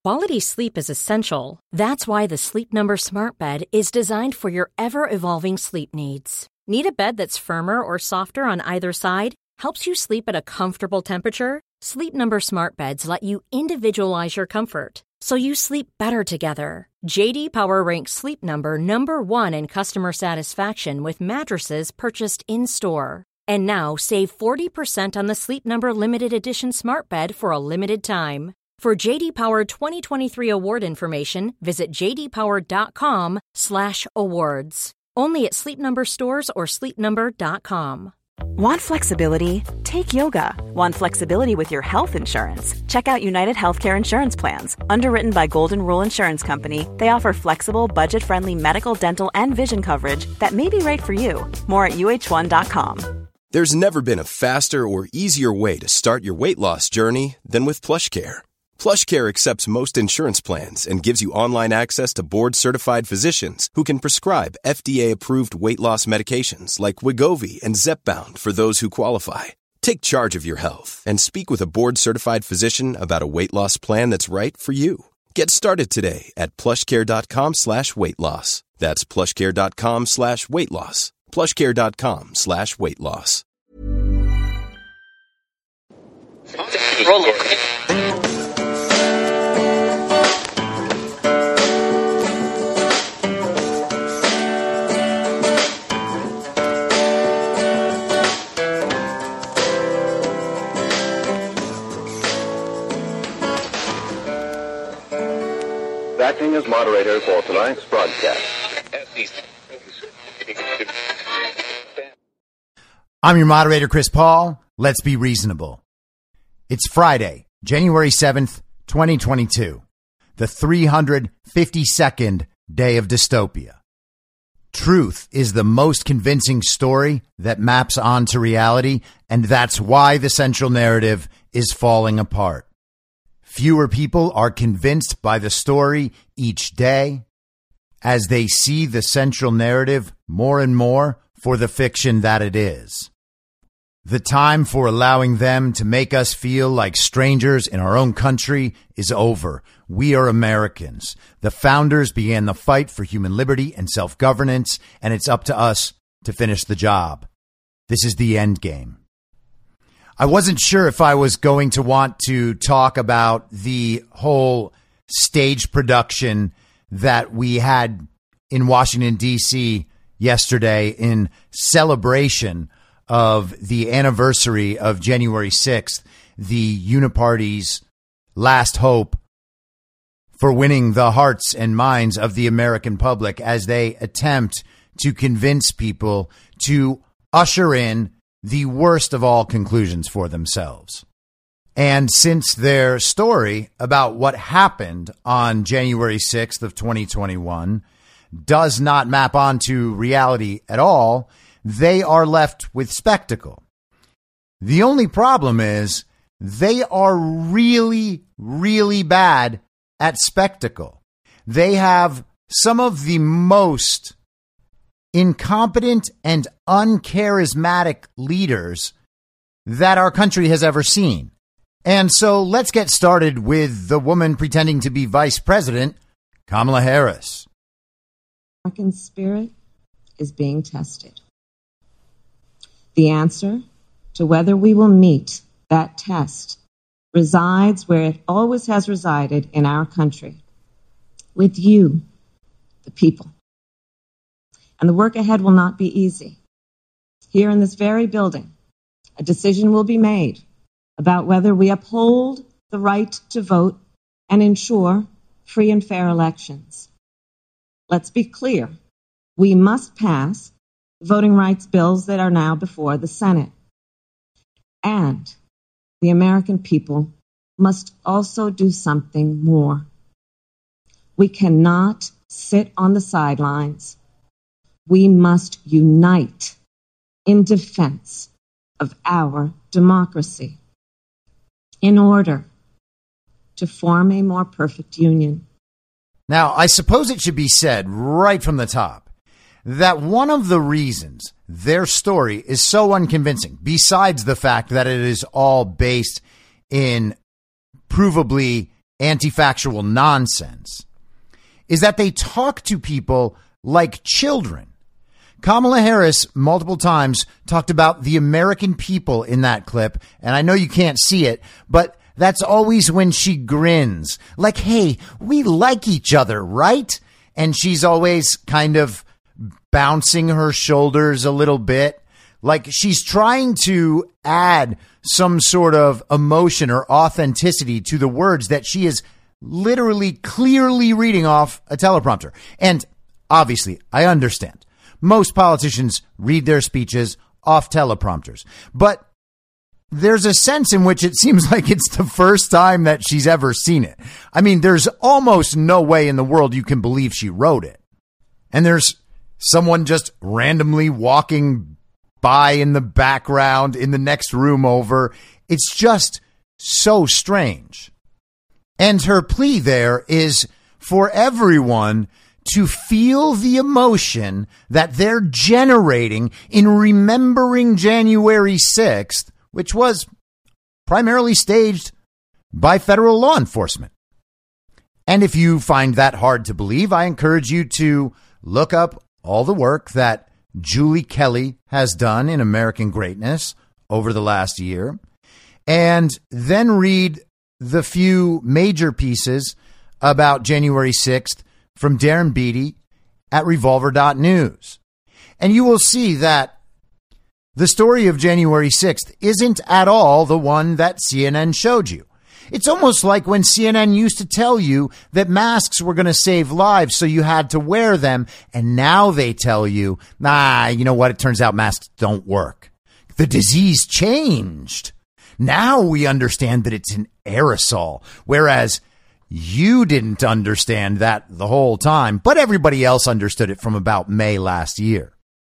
Quality sleep is essential. That's why the Sleep Number Smart Bed is designed for your ever-evolving sleep needs. Need a bed that's firmer or softer on either side? Helps you sleep at a comfortable temperature? Sleep Number Smart Beds let you individualize your comfort, so you sleep better together. J.D. Power ranks Sleep Number number one in customer satisfaction with mattresses purchased in-store. And now, save 40% on the Sleep Number Limited Edition Smart Bed for a limited time. For J.D. Power 2023 award information, visit jdpower.com/awards. Only at Sleep Number stores or sleepnumber.com. Want flexibility? Take yoga. Want flexibility with your health insurance? Check out United Healthcare Insurance Plans. Underwritten by Golden Rule Insurance Company, they offer flexible, budget-friendly medical, dental, and vision coverage that may be right for you. More at uh1.com. There's never been a faster or easier way to start your weight loss journey than with PlushCare. PlushCare accepts most insurance plans and gives you online access to board-certified physicians who can prescribe FDA-approved weight loss medications like Wegovy and Zepbound for those who qualify. Take charge of your health and speak with a board-certified physician about a weight loss plan that's right for you. Get started today at plushcare.com/weight loss. That's plushcare.com/weight loss. plushcare.com/weight loss. Acting as moderator for tonight's broadcast. I'm your moderator, Chris Paul. Let's be reasonable. It's Friday, January 7th, 2022, the 352nd day of dystopia. Truth is the most convincing story that maps onto reality, and that's why the central narrative is falling apart. Fewer people are convinced by the story each day as they see the central narrative more and more for the fiction that it is. The time for allowing them to make us feel like strangers in our own country is over. We are Americans. The founders began the fight for human liberty and self-governance, and it's up to us to finish the job. This is the end game. I wasn't sure if I was going to want to talk about the whole stage production that we had in Washington, D.C. yesterday in celebration of the anniversary of January 6th, the Uniparty's last hope for winning the hearts and minds of the American public as they attempt to convince people to usher in the worst of all conclusions for themselves. And since their story about what happened on January 6th of 2021 does not map onto reality at all, they are left with spectacle. The only problem is they are really, really bad at spectacle. They have some of the most incompetent and uncharismatic leaders that our country has ever seen. And so let's get started with the woman pretending to be vice president, Kamala Harris. American spirit is being tested. The answer to whether we will meet that test resides where it always has resided in our country, with you, the people. And the work ahead will not be easy. Here in this very building, a decision will be made about whether we uphold the right to vote and ensure free and fair elections. Let's be clear. We must pass the voting rights bills that are now before the Senate. And the American people must also do something more. We cannot sit on the sidelines. We must unite in defense of our democracy in order to form a more perfect union. Now, I suppose it should be said right from the top that one of the reasons their story is so unconvincing, besides the fact that it is all based in provably anti-factual nonsense is that they talk to people like children. Kamala Harris multiple times talked about the American people in that clip, and I know you can't see it, but that's always when she grins. Like, hey, we like each other, right? And she's always kind of bouncing her shoulders a little bit, like she's trying to add some sort of emotion or authenticity to the words that she is literally clearly reading off a teleprompter. And obviously, I understand. Most politicians read their speeches off teleprompters. But there's a sense in which it seems like it's the first time that she's ever seen it. I mean, there's almost no way in the world you can believe she wrote it. And there's someone just randomly walking by in the background in the next room over. It's just so strange. And her plea there is for everyone to feel the emotion that they're generating in remembering January 6th, which was primarily staged by federal law enforcement. And if you find that hard to believe, I encourage you to look up all the work that Julie Kelly has done in American Greatness over the last year, and then read the few major pieces about January 6th from Darren Beattie at revolver.news. And you will see that the story of January 6th isn't at all the one that CNN showed you. It's almost like when CNN used to tell you that masks were going to save lives, so you had to wear them. And now they tell you, you know what? It turns out masks don't work. The disease changed. Now we understand that it's an aerosol, whereas you didn't understand that the whole time, but everybody else understood it from about May last year.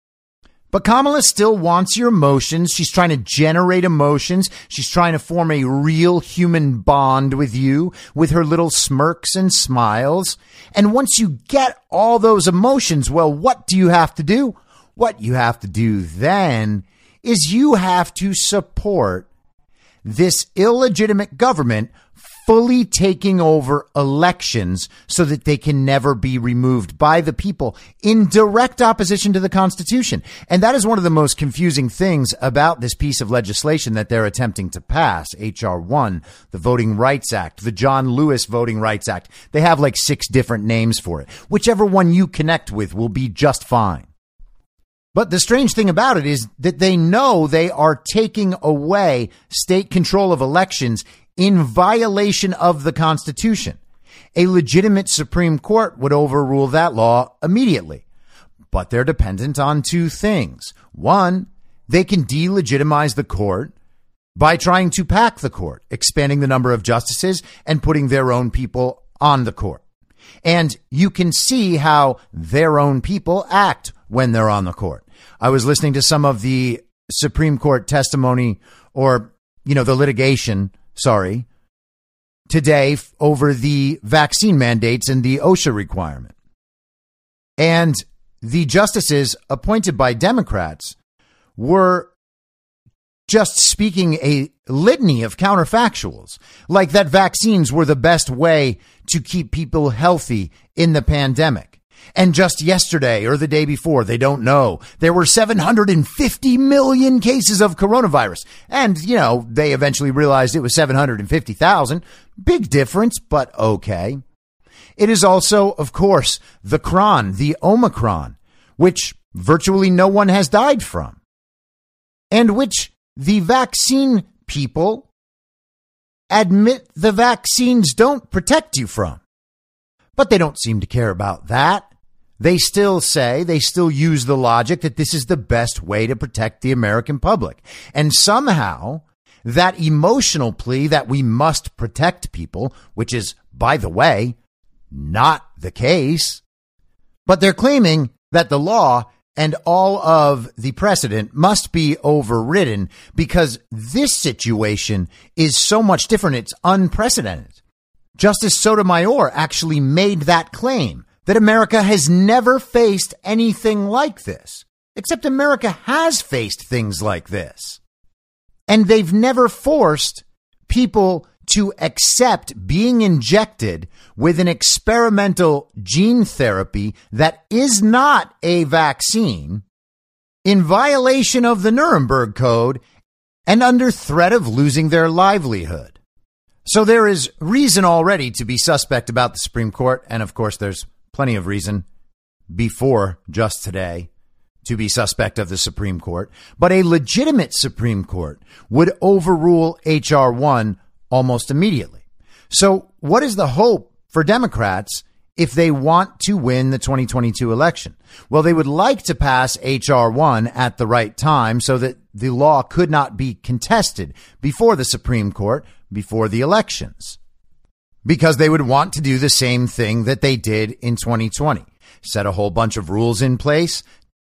But Kamala still wants your emotions. She's trying to generate emotions. She's trying to form a real human bond with you with her little smirks and smiles. And once you get all those emotions, well, what do you have to do? What you have to do then is you have to support this illegitimate government fully taking over elections so that they can never be removed by the people in direct opposition to the Constitution. And that is one of the most confusing things about this piece of legislation that they're attempting to pass, H.R. 1, the Voting Rights Act, the John Lewis Voting Rights Act. They have like 6 different names for it. Whichever one you connect with will be just fine. But the strange thing about it is that they know they are taking away state control of elections in violation of the Constitution. A legitimate Supreme Court would overrule that law immediately. But they're dependent on 2 things. One, they can delegitimize the court by trying to pack the court, expanding the number of justices and putting their own people on the court. And you can see how their own people act when they're on the court. I was listening to some of the Supreme Court testimony or, the litigation, today over the vaccine mandates and the OSHA requirement. And the justices appointed by Democrats were just speaking a litany of counterfactuals, like that vaccines were the best way to keep people healthy in the pandemic. And just yesterday or the day before, they don't know, there were 750 million cases of coronavirus. And, they eventually realized it was 750,000. Big difference, but okay. It is also, of course, the Omicron, which virtually no one has died from, and which the vaccine people admit the vaccines don't protect you from. But they don't seem to care about that. They still use the logic that this is the best way to protect the American public. And somehow that emotional plea that we must protect people, which is, by the way, not the case, but they're claiming that the law and all of the precedent must be overridden because this situation is so much different. It's unprecedented. Justice Sotomayor actually made that claim, that America has never faced anything like this, except America has faced things like this. And they've never forced people to accept being injected with an experimental gene therapy that is not a vaccine in violation of the Nuremberg Code and under threat of losing their livelihood. So there is reason already to be suspect about the Supreme Court, and of course there's plenty of reason before just today to be suspect of the Supreme Court, but a legitimate Supreme Court would overrule H.R. 1 almost immediately. So what is the hope for Democrats if they want to win the 2022 election? Well, they would like to pass H.R. 1 at the right time so that the law could not be contested before the Supreme Court, before the elections, because they would want to do the same thing that they did in 2020, set a whole bunch of rules in place,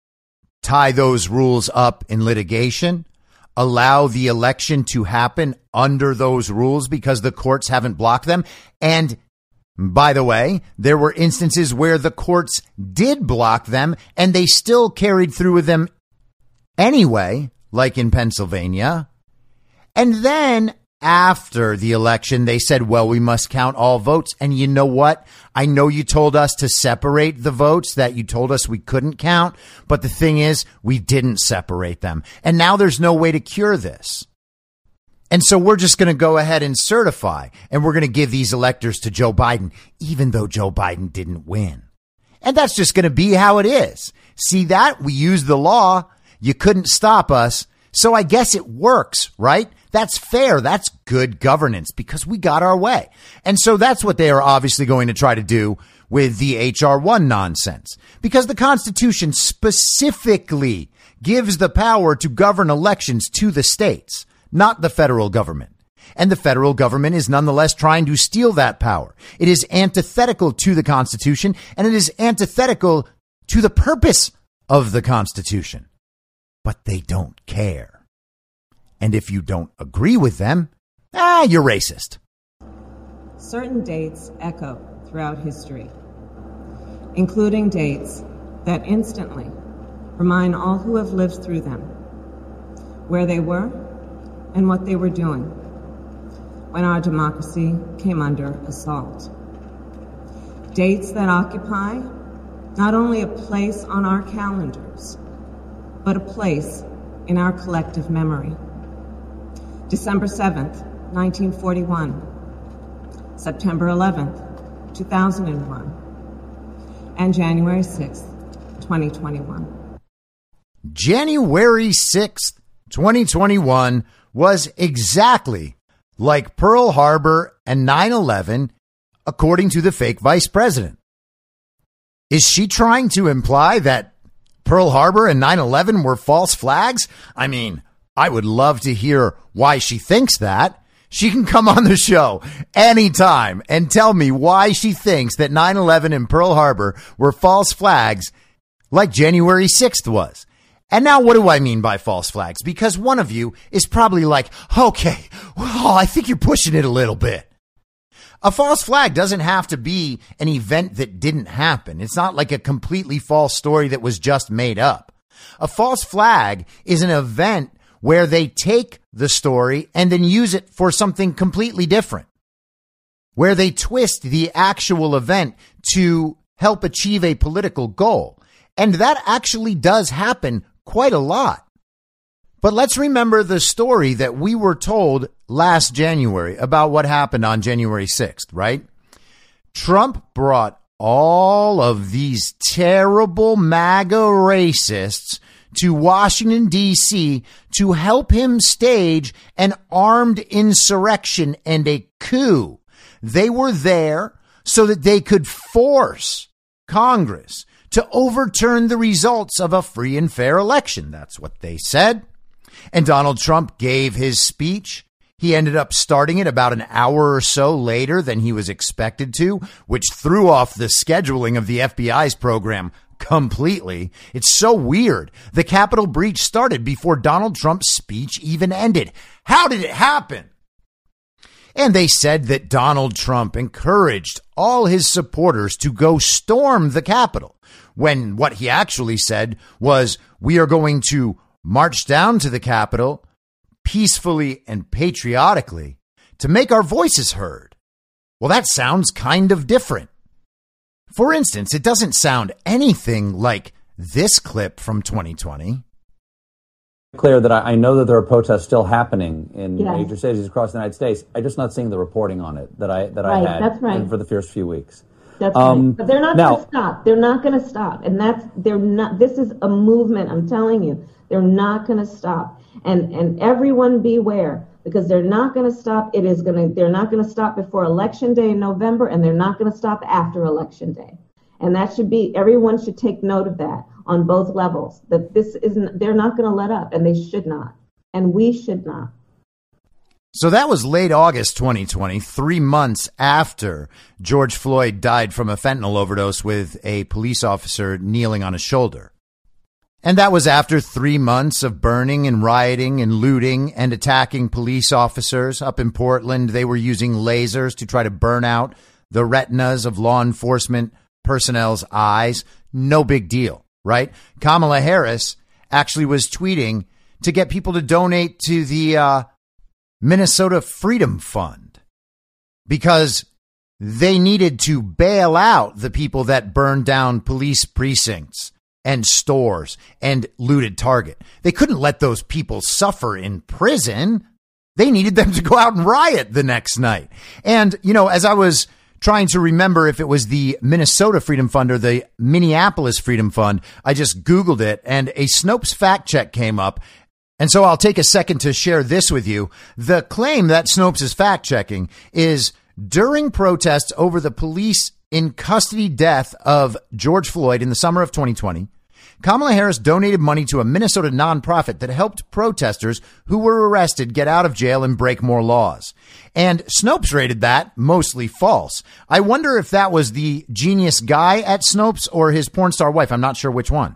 tie those rules up in litigation, allow the election to happen under those rules because the courts haven't blocked them. And by the way, there were instances where the courts did block them and they still carried through with them anyway, like in Pennsylvania. And then after the election, they said, well, we must count all votes. And you know what? I know you told us to separate the votes that you told us we couldn't count. But the thing is, we didn't separate them. And now there's no way to cure this. And so we're just going to go ahead and certify, and we're going to give these electors to Joe Biden, even though Joe Biden didn't win. And that's just going to be how it is. See that? We used the law. You couldn't stop us. So I guess it works, right? That's fair. That's good governance because we got our way. And so that's what they are obviously going to try to do with the H.R. 1 nonsense, because the Constitution specifically gives the power to govern elections to the states, not the federal government. And the federal government is nonetheless trying to steal that power. It is antithetical to the Constitution, and it is antithetical to the purpose of the Constitution. But they don't care. And if you don't agree with them, you're racist. Certain dates echo throughout history, including dates that instantly remind all who have lived through them where they were and what they were doing when our democracy came under assault. Dates that occupy not only a place on our calendars, but a place in our collective memory. December 7th, 1941, September 11th, 2001, and January 6th, 2021. January 6th, 2021 was exactly like Pearl Harbor and 9/11, according to the fake vice president. Is she trying to imply that Pearl Harbor and 9/11 were false flags? I mean, I would love to hear why she thinks that. She can come on the show anytime and tell me why she thinks that 9/11 and Pearl Harbor were false flags like January 6th was. And now what do I mean by false flags? Because one of you is probably like, okay, well, I think you're pushing it a little bit. A false flag doesn't have to be an event that didn't happen. It's not like a completely false story that was just made up. A false flag is an event where they take the story and then use it for something completely different, where they twist the actual event to help achieve a political goal. And that actually does happen quite a lot. But let's remember the story that we were told last January about what happened on January 6th, right? Trump brought all of these terrible MAGA racists to Washington, D.C. to help him stage an armed insurrection and a coup. They were there so that they could force Congress to overturn the results of a free and fair election. That's what they said. And Donald Trump gave his speech. He ended up starting it about an hour or so later than he was expected to, which threw off the scheduling of the FBI's program completely. It's so weird. The Capitol breach started before Donald Trump's speech even ended. How did it happen? And they said that Donald Trump encouraged all his supporters to go storm the Capitol, when what he actually said was, we are going to march down to the Capitol peacefully and patriotically to make our voices heard. Well, that sounds kind of different. For instance, it doesn't sound anything like this clip from 2020. Clear that I know that there are protests still happening in major cities across the United States. I'm just not seeing the reporting on it that I had for the first few weeks. That's right. But they're not going to stop. They're not going to stop. And they're not. This is a movement. I'm telling you, they're not going to stop. And everyone beware, because they're not going to stop. They're not going to stop before Election Day in November, and they're not going to stop after Election Day. And that should be, everyone should take note of that on both levels, that they're not going to let up, and they should not. And we should not. So that was late August 2020, 3 months after George Floyd died from a fentanyl overdose with a police officer kneeling on his shoulder. And that was after 3 months of burning and rioting and looting and attacking police officers. Up in Portland, they were using lasers to try to burn out the retinas of law enforcement personnel's eyes. No big deal, right? Kamala Harris actually was tweeting to get people to donate to the Minnesota Freedom Fund because they needed to bail out the people that burned down police precincts and stores and looted Target. They couldn't let those people suffer in prison. They needed them to go out and riot the next night. And, you know, as I was trying to remember if it was the Minnesota Freedom Fund or the Minneapolis Freedom Fund, I just Googled it and a Snopes fact check came up. And so I'll take a second to share this with you. The claim that Snopes is fact checking is during protests over the police in custody death of George Floyd in the summer of 2020, Kamala Harris donated money to a Minnesota nonprofit that helped protesters who were arrested get out of jail and break more laws. And Snopes rated that mostly false. I wonder if that was the genius guy at Snopes or his porn star wife. I'm not sure which one.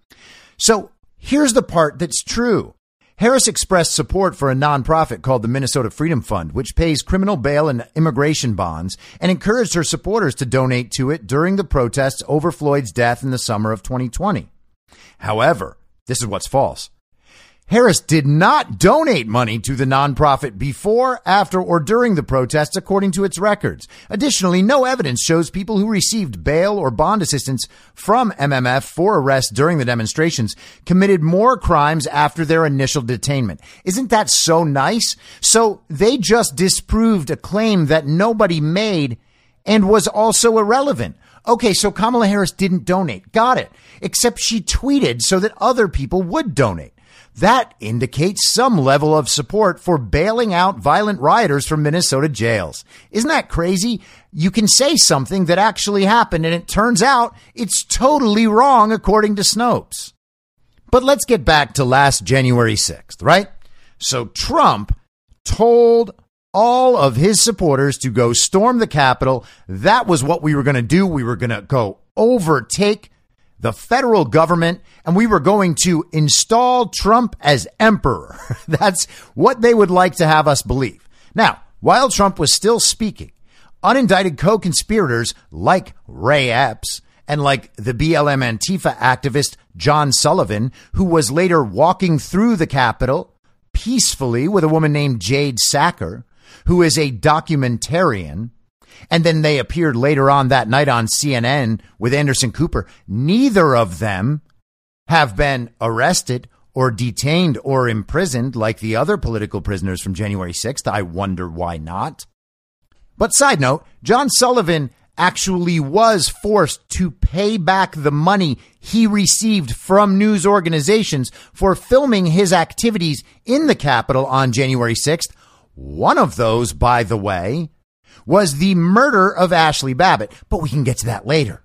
So here's the part that's true. Harris expressed support for a nonprofit called the Minnesota Freedom Fund, which pays criminal bail and immigration bonds, and encouraged her supporters to donate to it during the protests over Floyd's death in the summer of 2020. However, this is what's false. Harris did not donate money to the nonprofit before, after, or during the protests, according to its records. Additionally, no evidence shows people who received bail or bond assistance from MMF for arrest during the demonstrations committed more crimes after their initial detainment. Isn't that so nice? So they just disproved a claim that nobody made and was also irrelevant. Okay, so Kamala Harris didn't donate. Got it. Except she tweeted so that other people would donate. That indicates some level of support for bailing out violent rioters from Minnesota jails. Isn't that crazy? You can say something that actually happened, and it turns out it's totally wrong according to Snopes. But let's get back to last January 6th, right? So Trump told all of his supporters to go storm the Capitol. That was what we were going to do. We were going to go overtake the federal government, and we were going to install Trump as emperor. That's what they would like to have us believe. Now, while Trump was still speaking, unindicted co-conspirators like Ray Epps and like the BLM Antifa activist John Sullivan, who was later walking through the Capitol peacefully with a woman named Jade Sacker, who is a documentarian, and then they appeared later on that night on CNN with Anderson Cooper. Neither of them have been arrested or detained or imprisoned like the other political prisoners from January 6th. I wonder why not. But side note, John Sullivan actually was forced to pay back the money he received from news organizations for filming his activities in the Capitol on January 6th. One of those, by the way, was the murder of Ashley Babbitt, but we can get to that later.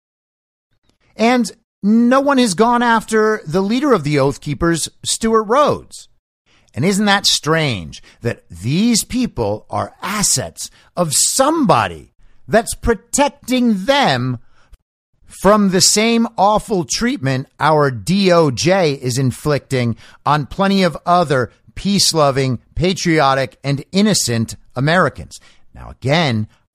And no one has gone after the leader of the Oath Keepers, Stuart Rhodes. And isn't that strange that these people are assets of somebody that's protecting them from the same awful treatment our DOJ is inflicting on plenty of other peace-loving, patriotic, and innocent Americans? Now, again,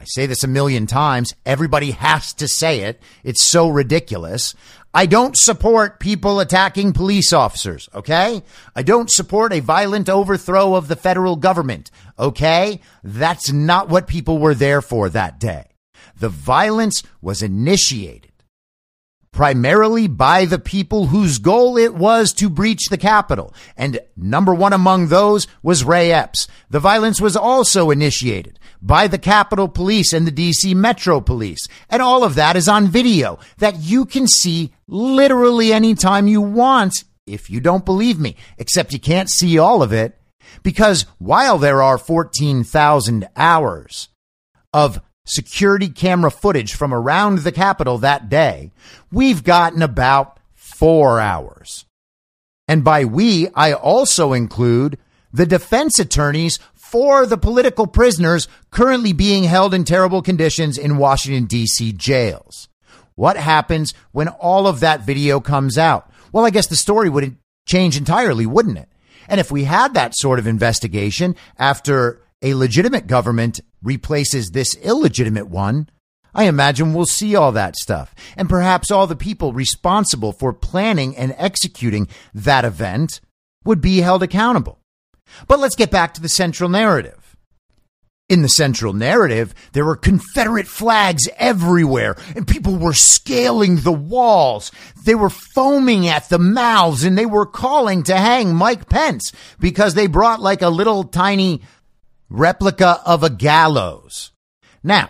I say this a million times. Everybody has to say it. It's so ridiculous. I don't support people attacking police officers, okay? I don't support a violent overthrow of the federal government, okay? That's not what people were there for that day. The violence was initiated primarily by the people whose goal it was to breach the Capitol. And number one among those was Ray Epps. The violence was also initiated by the Capitol Police and the DC Metro Police. And all of that is on video that you can see literally anytime you want, if you don't believe me, except you can't see all of it, because while there are 14,000 hours of security camera footage from around the Capitol that day, we've gotten about 4 hours. And by we, I also include the defense attorneys for the political prisoners currently being held in terrible conditions in Washington, D.C. jails. What happens when all of that video comes out? Well, I guess the story would change entirely, wouldn't it? And if we had that sort of investigation after a legitimate government replaces this illegitimate one, I imagine we'll see all that stuff. And perhaps all the people responsible for planning and executing that event would be held accountable. But let's get back to the central narrative. In the central narrative, there were Confederate flags everywhere, and people were scaling the walls. They were foaming at the mouths, and they were calling to hang Mike Pence because they brought like a little tiny replica of a gallows. Now,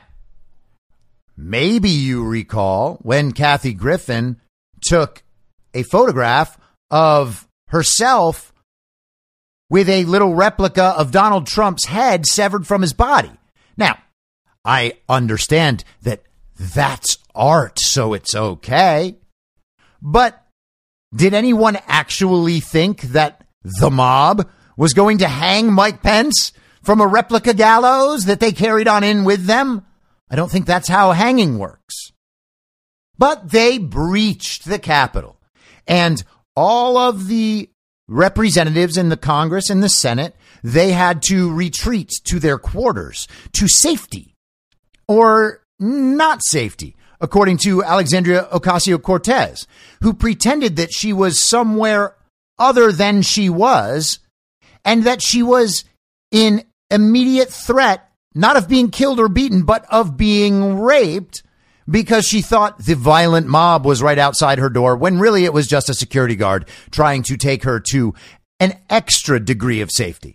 maybe you recall when Kathy Griffin took a photograph of herself with a little replica of Donald Trump's head severed from his body. Now, I understand that that's art, so it's okay. But did anyone actually think that the mob was going to hang Mike Pence from a replica gallows that they carried on in with them? I don't think that's how hanging works. But they breached the Capitol, and all of the representatives in the Congress and the Senate, they had to retreat to their quarters, to safety or not safety, according to Alexandria Ocasio-Cortez, who pretended that she was somewhere other than she was, and that she was in immediate threat, not of being killed or beaten, but of being raped, because she thought the violent mob was right outside her door, when really it was just a security guard trying to take her to an extra degree of safety.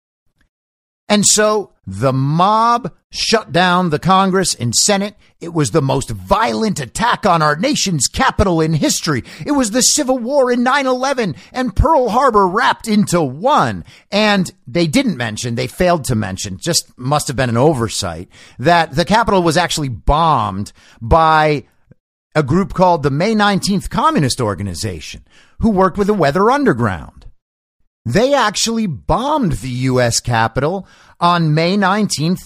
And so the mob shut down the Congress and Senate. It was the most violent attack on our nation's capital in history. It was the Civil War in 9/11 and Pearl Harbor wrapped into one. And they failed to mention, just must have been an oversight, that the Capitol was actually bombed by a group called the May 19th Communist Organization, who worked with the Weather Underground. They actually bombed the U.S. Capitol on May 19th,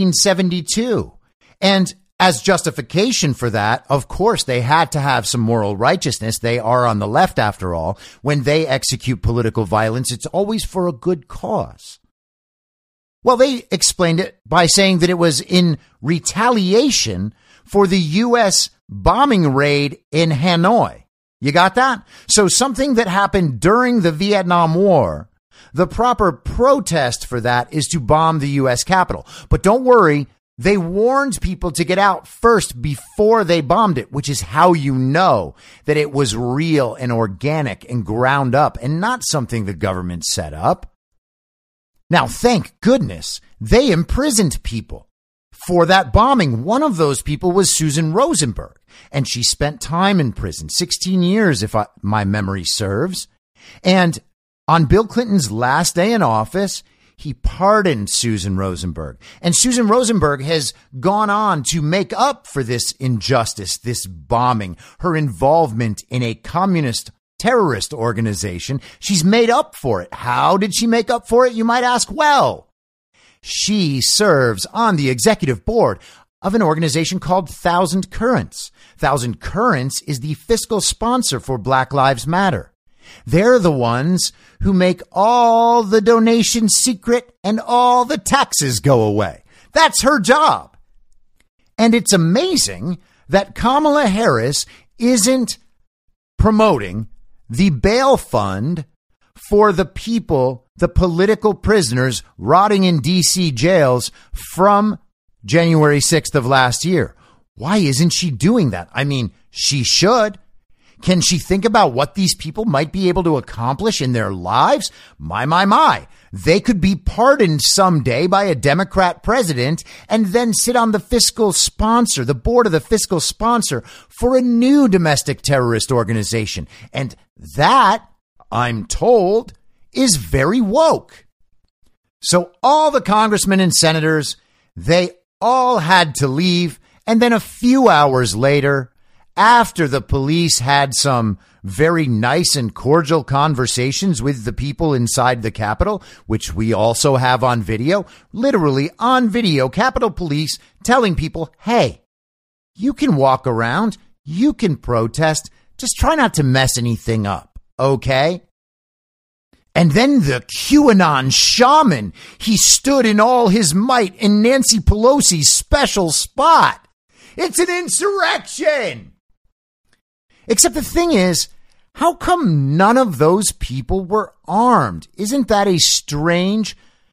1972. And as justification for that, of course, they had to have some moral righteousness. They are on the left, after all. When they execute political violence, it's always for a good cause. Well, they explained it by saying that it was in retaliation for the U.S. bombing raid in Hanoi. You got that? So something that happened during the Vietnam War, the proper protest for that is to bomb the U.S. Capitol. But don't worry, they warned people to get out first before they bombed it, which is how you know that it was real and organic and ground up and not something the government set up. Now, thank goodness they imprisoned people for that bombing. One of those people was Susan Rosenberg, and she spent time in prison, 16 years, if my memory serves. And on Bill Clinton's last day in office, he pardoned Susan Rosenberg. And Susan Rosenberg has gone on to make up for this injustice, this bombing, her involvement in a communist terrorist organization. She's made up for it. How did she make up for it, you might ask? Well, she serves on the executive board of an organization called Thousand Currents. Thousand Currents is the fiscal sponsor for Black Lives Matter. They're the ones who make all the donations secret and all the taxes go away. That's her job. And it's amazing that Kamala Harris isn't promoting the bail fund for the people, the political prisoners rotting in D.C. jails from January 6th of last year. Why isn't she doing that? I mean, she should. Can she think about what these people might be able to accomplish in their lives? My. They could be pardoned someday by a Democrat president and then sit on the fiscal sponsor, the board of the fiscal sponsor for a new domestic terrorist organization. And that, I'm told, is very woke. So all the congressmen and senators, they all had to leave. And then a few hours later, after the police had some very nice and cordial conversations with the people inside the Capitol, which we also have on video, literally on video, Capitol Police telling people, hey, you can walk around, you can protest, just try not to mess anything up, okay? And then the QAnon shaman, he stood in all his might in Nancy Pelosi's special spot. It's an insurrection! Except the thing is, how come none of those people were armed? Isn't that a strange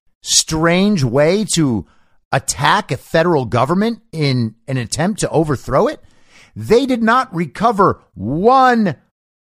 way to attack a federal government in an attempt to overthrow it? They did not recover one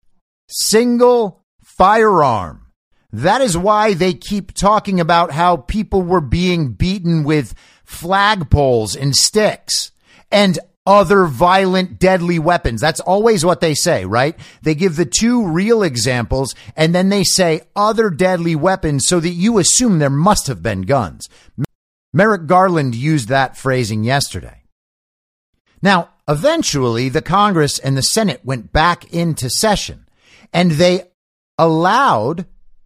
single firearm. That is why they keep talking about how people were being beaten with flagpoles and sticks and other violent, deadly weapons. That's always what they say, right? They give the two real examples and then they say other deadly weapons so that you assume there must have been guns. Merrick Garland used that phrasing yesterday. Now, eventually, the Congress and the Senate went back into session and they allowed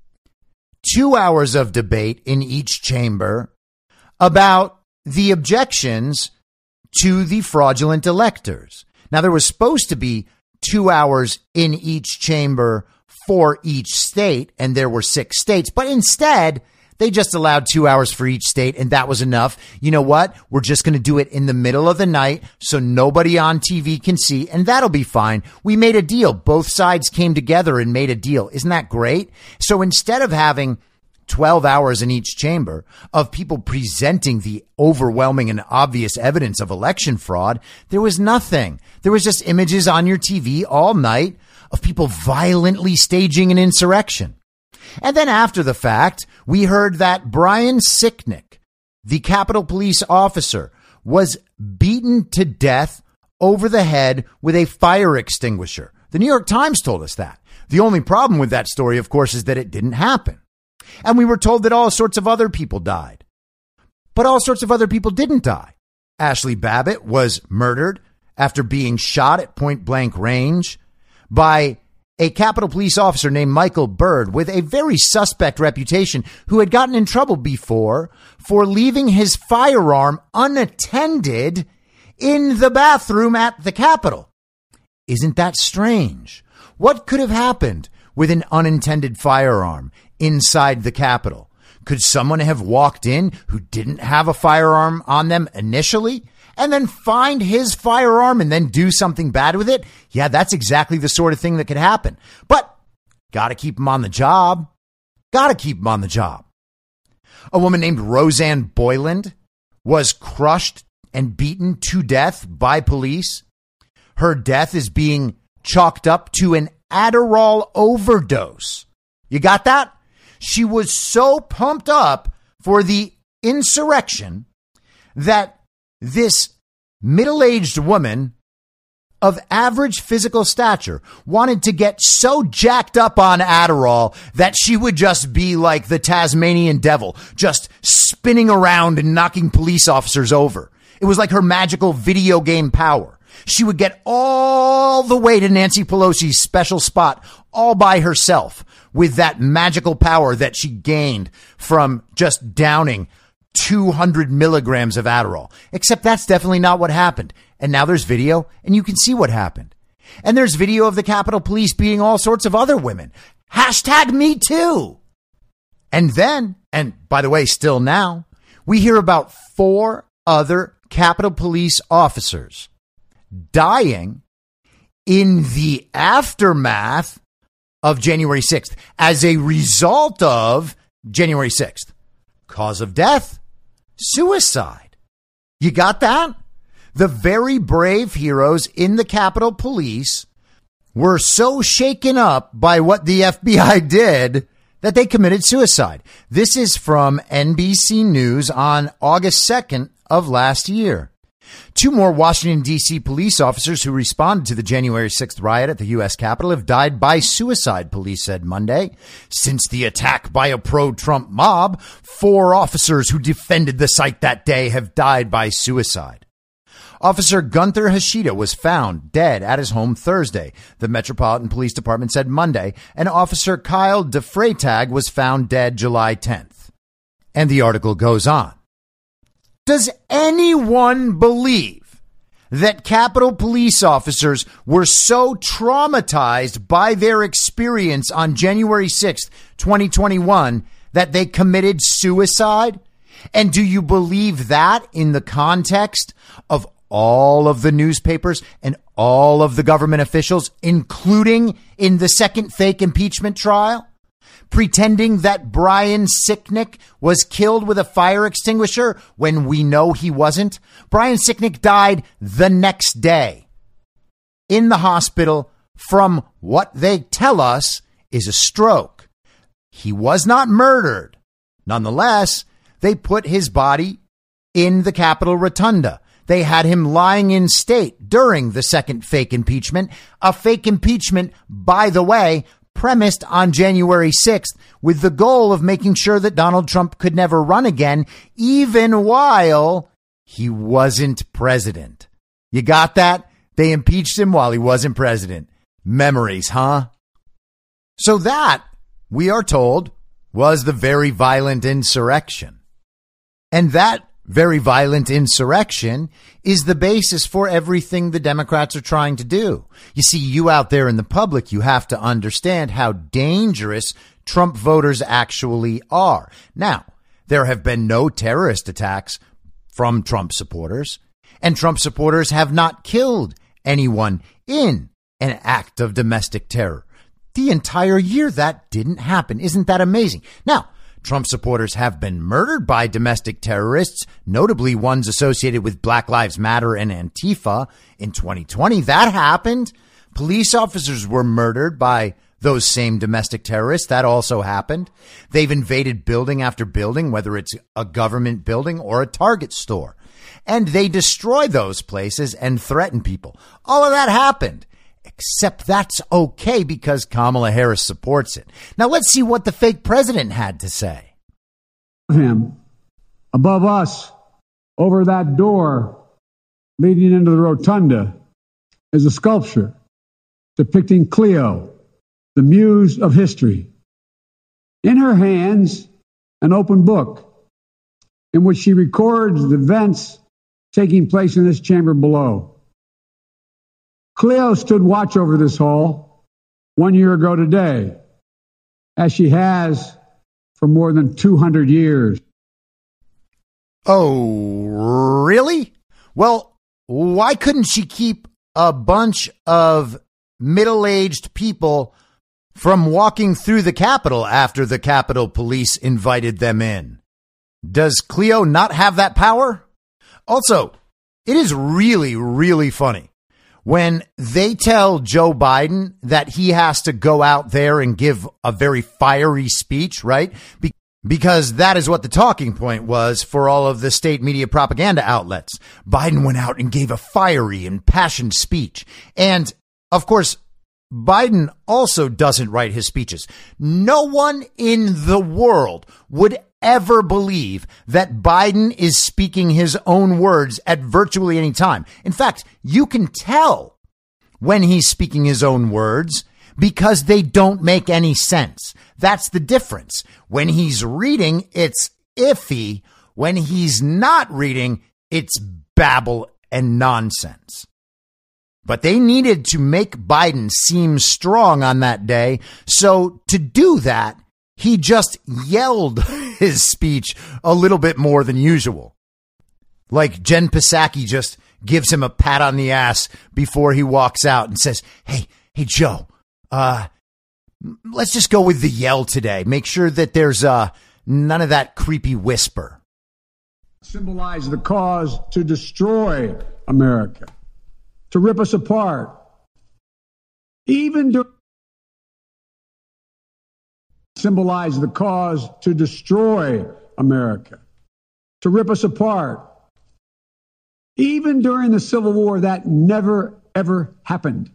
2 hours of debate in each chamber about the objections to the fraudulent electors. Now, there was supposed to be 2 hours in each chamber for each state, and there were 6 states, but instead, they just allowed 2 hours for each state, and that was enough. You know what? We're just going to do it in the middle of the night so nobody on TV can see, and that'll be fine. We made a deal. Both sides came together and made a deal. Isn't that great? So instead of having 12 hours in each chamber of people presenting the overwhelming and obvious evidence of election fraud, there was nothing. There was just images on your TV all night of people violently staging an insurrection. And then after the fact, we heard that Brian Sicknick, the Capitol Police officer, was beaten to death over the head with a fire extinguisher. The New York Times told us that. The only problem with that story, of course, is that it didn't happen. And we were told that all sorts of other people died. But all sorts of other people didn't die. Ashley Babbitt was murdered after being shot at point blank range by a Capitol Police officer named Michael Byrd with a very suspect reputation who had gotten in trouble before for leaving his firearm unattended in the bathroom at the Capitol. Isn't that strange? What could have happened with an unintended firearm inside the Capitol? Could someone have walked in who didn't have a firearm on them initially and then find his firearm and then do something bad with it? Yeah, that's exactly the sort of thing that could happen. But got to keep him on the job. Got to keep him on the job. A woman named Roseanne Boyland was crushed and beaten to death by police. Her death is being chalked up to an Adderall overdose. You got that? She was so pumped up for the insurrection that this middle-aged woman of average physical stature wanted to get so jacked up on Adderall that she would just be like the Tasmanian devil, just spinning around and knocking police officers over. It was like her magical video game power. She would get all the way to Nancy Pelosi's special spot all by herself with that magical power that she gained from just downing 200 milligrams of Adderall. Except that's definitely not what happened. And now there's video and you can see what happened. And there's video of the Capitol Police beating all sorts of other women. #MeToo. And then, and by the way, still now, we hear about 4 other Capitol Police officers dying in the aftermath of January 6th as a result of January 6th. Cause of death? Suicide. You got that? The very brave heroes in the Capitol Police were so shaken up by what the FBI did that they committed suicide. This is from NBC News on August 2nd of last year. 2 more Washington, D.C. police officers who responded to the January 6th riot at the U.S. Capitol have died by suicide, police said Monday. Since the attack by a pro-Trump mob, 4 officers who defended the site that day have died by suicide. Officer Gunther Hashida was found dead at his home Thursday, the Metropolitan Police Department said Monday, and Officer Kyle DeFreytag was found dead July 10th. And the article goes on. Does anyone believe that Capitol Police officers were so traumatized by their experience on January 6th, 2021, that they committed suicide? And do you believe that in the context of all of the newspapers and all of the government officials, including in the second fake impeachment trial, pretending that Brian Sicknick was killed with a fire extinguisher when we know he wasn't? Brian Sicknick died the next day in the hospital from what they tell us is a stroke. He was not murdered. Nonetheless, they put his body in the Capitol Rotunda. They had him lying in state during the second fake impeachment, a fake impeachment, by the way, premised on January 6th with the goal of making sure that Donald Trump could never run again, even while he wasn't president. You got that? They impeached him while he wasn't president. Memories, huh? So that, we are told, was the very violent insurrection. And that very violent insurrection is the basis for everything the Democrats are trying to do. You see, you out there in the public, you have to understand how dangerous Trump voters actually are. Now, there have been no terrorist attacks from Trump supporters, and Trump supporters have not killed anyone in an act of domestic terror. The entire year that didn't happen. Isn't that amazing? Now, Trump supporters have been murdered by domestic terrorists, notably ones associated with Black Lives Matter and Antifa in 2020. That happened. Police officers were murdered by those same domestic terrorists. That also happened. They've invaded building after building, whether it's a government building or a Target store. And they destroy those places and threaten people. All of that happened. Except that's okay because Kamala Harris supports it. Now let's see what the fake president had to say. Him above us, over that door leading into the rotunda, is a sculpture depicting Cleo, the muse of history. In her hands, an open book in which she records the events taking place in this chamber below. Cleo stood watch over this hall 1 year ago today, as she has for more than 200 years. Oh, really? Well, why couldn't she keep a bunch of middle-aged people from walking through the Capitol after the Capitol Police invited them in? Does Cleo not have that power? Also, it is really, really funny when they tell Joe Biden that he has to go out there and give a very fiery speech, right? Because that is what the talking point was for all of the state media propaganda outlets. Biden went out and gave a fiery, impassioned speech. And, of course, Biden also doesn't write his speeches. No one in the world would ever believe that Biden is speaking his own words at virtually any time. In fact, you can tell when he's speaking his own words because they don't make any sense. That's the difference. When he's reading, it's iffy. When he's not reading, it's babble and nonsense. But they needed to make Biden seem strong on that day. So to do that, he just yelled his speech a little bit more than usual. Like Jen Psaki just gives him a pat on the ass before he walks out and says, hey, Joe, let's just go with the yell today. Make sure that there's none of that creepy whisper. Symbolize the cause to destroy America, to rip us apart. Symbolize the cause to destroy America, to rip us apart. Even during the Civil War, that never, ever happened.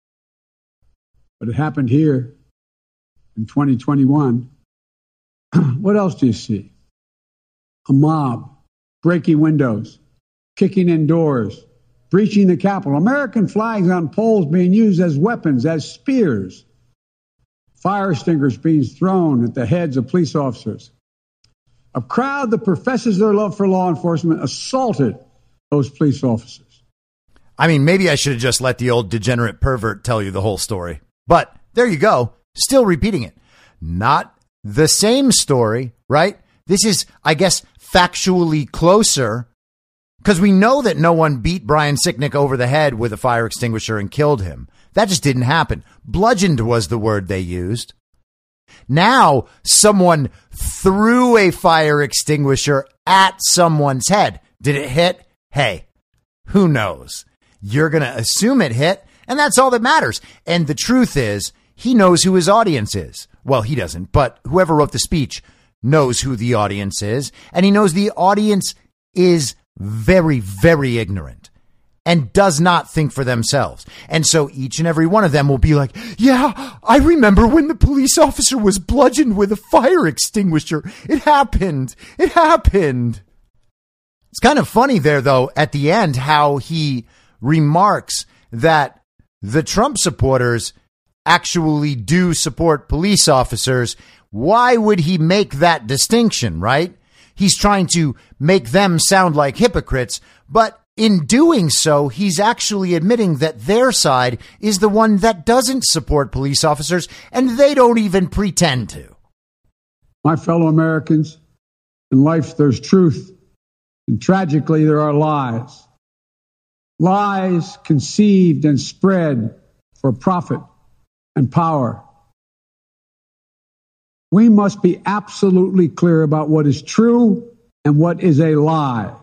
But it happened here in 2021. What else do you see? A mob breaking windows, kicking in doors, breaching the Capitol, American flags on poles being used as weapons, as spears, fire extinguishers being thrown at the heads of police officers. A crowd that professes their love for law enforcement assaulted those police officers. I mean, maybe I should have just let the old degenerate pervert tell you the whole story. But there you go. Still repeating it. Not the same story, right? This is, I guess, factually closer because we know that no one beat Brian Sicknick over the head with a fire extinguisher and killed him. That just didn't happen. Bludgeoned was the word they used. Now someone threw a fire extinguisher at someone's head. Did it hit? Hey, who knows? You're going to assume it hit, and that's all that matters. And the truth is, he knows who his audience is. Well, he doesn't, but whoever wrote the speech knows who the audience is, and he knows the audience is very, very ignorant and does not think for themselves. And so each and every one of them will be like, yeah, I remember when the police officer was bludgeoned with a fire extinguisher. It happened. It happened. It's kind of funny there, though, at the end, how he remarks that the Trump supporters actually do support police officers. Why would he make that distinction, right? He's trying to make them sound like hypocrites, but in doing so, he's actually admitting that their side is the one that doesn't support police officers, and they don't even pretend to. My fellow Americans, in life there's truth, and tragically there are lies. Lies conceived and spread for profit and power. We must be absolutely clear about what is true and what is a lie.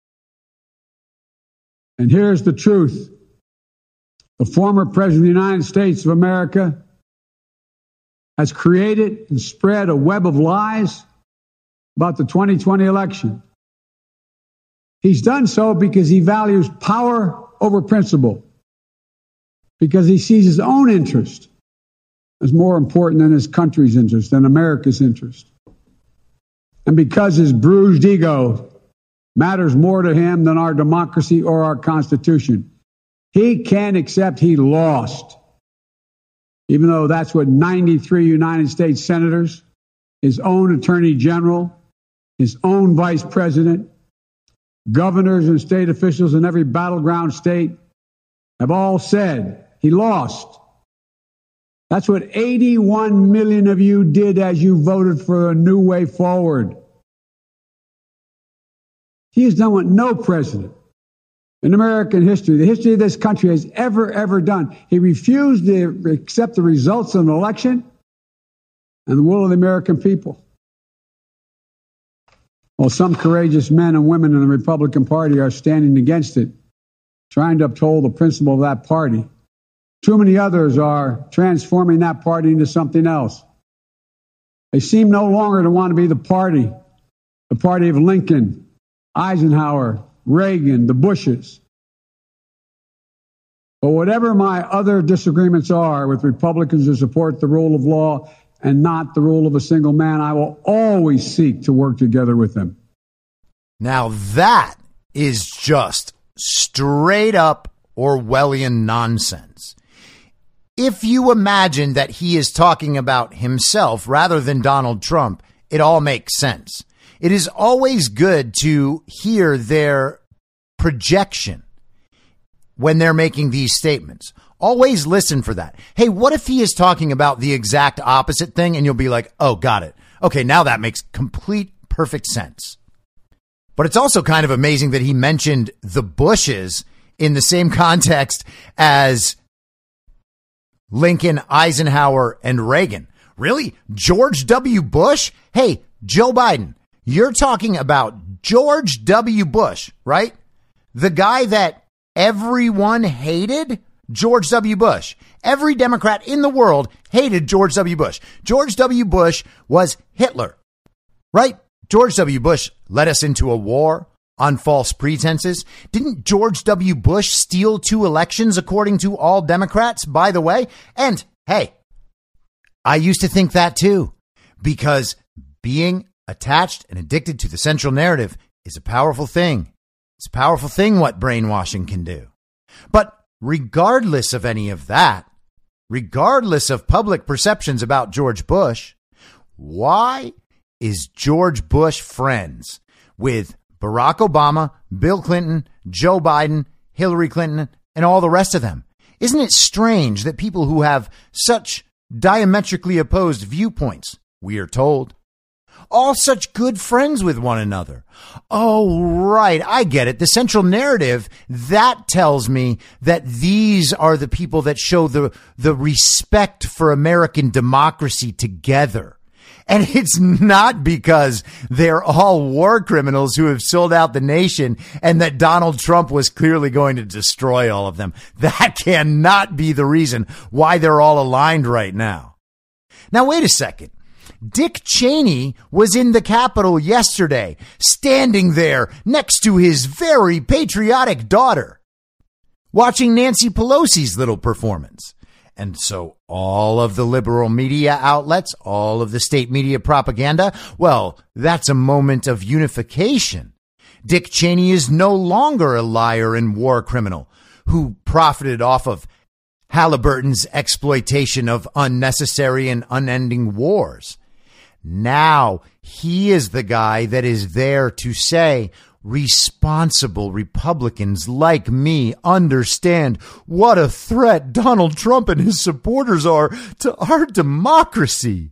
And here's the truth. The former President of the United States of America has created and spread a web of lies about the 2020 election. He's done so because he values power over principle, because he sees his own interest as more important than his country's interest, than America's interest. And because his bruised ego matters more to him than our democracy or our Constitution, he can't accept he lost, even though that's what 93 United States senators, his own attorney general, his own vice president, governors and state officials in every battleground state have all said he lost. That's what 81 million of you did as you voted for a new way forward. He has done what no president in American history, the history of this country, has ever done. He refused to accept the results of an election and the will of the American people. While some courageous men and women in the Republican Party are standing against it, trying to uphold the principle of that party, too many others are transforming that party into something else. They seem no longer to want to be the party of Lincoln, Eisenhower, Reagan, the Bushes. But whatever my other disagreements are with Republicans who support the rule of law and not the rule of a single man, I will always seek to work together with them. Now that is just straight up Orwellian nonsense. If you imagine that he is talking about himself rather than Donald Trump, it all makes sense. It is always good to hear their projection when they're making these statements. Always listen for that. Hey, what if he is talking about the exact opposite thing? And you'll be like, oh, got it. Okay, now that makes complete, perfect sense. But it's also kind of amazing that he mentioned the Bushes in the same context as Lincoln, Eisenhower, and Reagan. Really? George W. Bush? Hey, Joe Biden, you're talking about George W. Bush, right? The guy that everyone hated? George W. Bush. Every Democrat in the world hated George W. Bush. George W. Bush was Hitler, right? George W. Bush led us into a war on false pretenses. Didn't George W. Bush steal 2 elections according to all Democrats, by the way? And hey, I used to think that too, because being attached and addicted to the central narrative is a powerful thing. It's a powerful thing what brainwashing can do. But regardless of any of that, regardless of public perceptions about George Bush, why is George Bush friends with Barack Obama, Bill Clinton, Joe Biden, Hillary Clinton, and all the rest of them? Isn't it strange that people who have such diametrically opposed viewpoints, we are told, all such good friends with one another? Oh, right. I get it. The central narrative, that tells me that these are the people that show the respect for American democracy together. And it's not because they're all war criminals who have sold out the nation and that Donald Trump was clearly going to destroy all of them. That cannot be the reason why they're all aligned right now. Now, wait a second. Dick Cheney was in the Capitol yesterday, standing there next to his very patriotic daughter, watching Nancy Pelosi's little performance. And so all of the liberal media outlets, all of the state media propaganda, well, that's a moment of unification. Dick Cheney is no longer a liar and war criminal who profited off of Halliburton's exploitation of unnecessary and unending wars. Now he is the guy that is there to say, responsible Republicans like me understand what a threat Donald Trump and his supporters are to our democracy.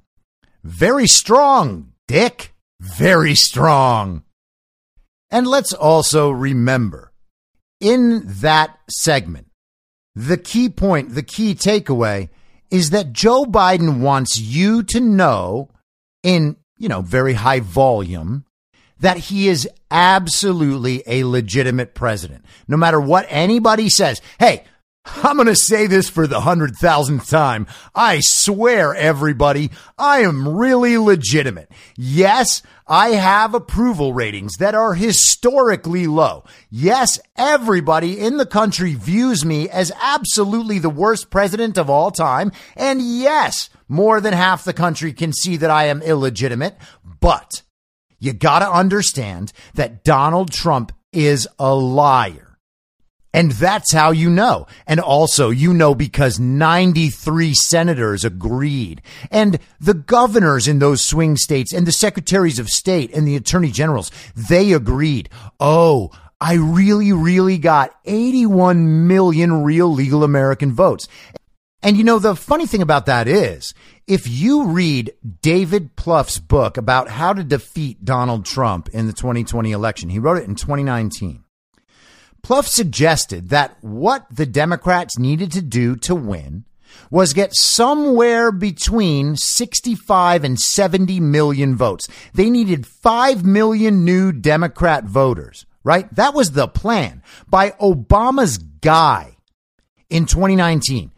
Very strong, Dick. Very strong. And let's also remember, in that segment, the key point, the key takeaway is that Joe Biden wants you to know in, very high volume that he is absolutely a legitimate president. No matter what anybody says, hey, I'm going to say this for the 100,000th time. I swear, everybody, I am really legitimate. Yes, I have approval ratings that are historically low. Yes, everybody in the country views me as absolutely the worst president of all time. And yes, more than half the country can see that I am illegitimate. But you got to understand that Donald Trump is a liar. And that's how you know. And also, because 93 senators agreed. And the governors in those swing states and the secretaries of state and the attorney generals, they agreed. Oh, I really got 81 million real legal American votes. And the funny thing about that is, if you read David Plouffe's book about how to defeat Donald Trump in the 2020 election, he wrote it in 2019. Plouffe suggested that what the Democrats needed to do to win was get somewhere between 65 and 70 million votes. They needed 5 million new Democrat voters, right? That was the plan by Obama's guy in 2019.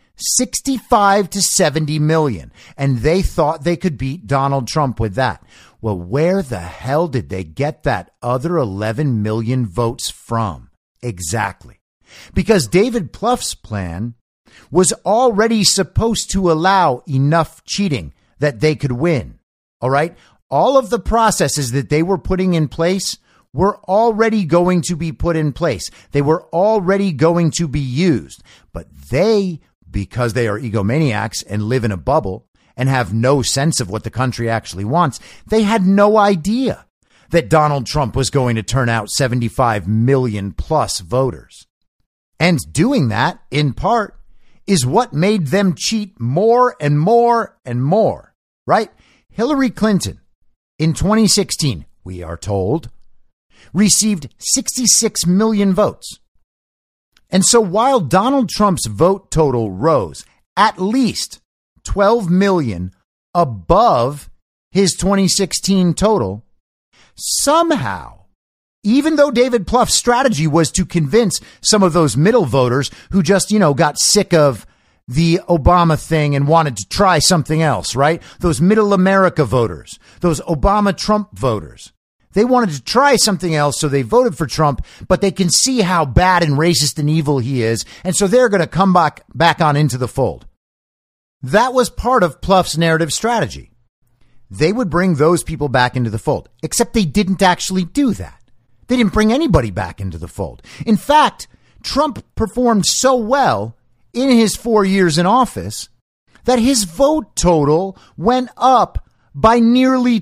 65 to 70 million. And they thought they could beat Donald Trump with that. Well, where the hell did they get that other 11 million votes from? Exactly. Because David Plouffe's plan was already supposed to allow enough cheating that they could win. All right. All of the processes that they were putting in place were already going to be put in place. They were already going to be used. But they, because they are egomaniacs and live in a bubble and have no sense of what the country actually wants, they had no idea that Donald Trump was going to turn out 75 million plus voters. And doing that, in part, is what made them cheat more and more and more, right? Hillary Clinton, in 2016, we are told, received 66 million votes. And so while Donald Trump's vote total rose at least 12 million above his 2016 total, somehow, even though David Plouffe's strategy was to convince some of those middle voters who just, got sick of the Obama thing and wanted to try something else, right? Those middle America voters, those Obama Trump voters. They wanted to try something else, so they voted for Trump, but they can see how bad and racist and evil he is, and so they're going to come back on into the fold. That was part of Plouffe's narrative strategy. They would bring those people back into the fold, except they didn't actually do that. They didn't bring anybody back into the fold. In fact, Trump performed so well in his 4 years in office that his vote total went up by nearly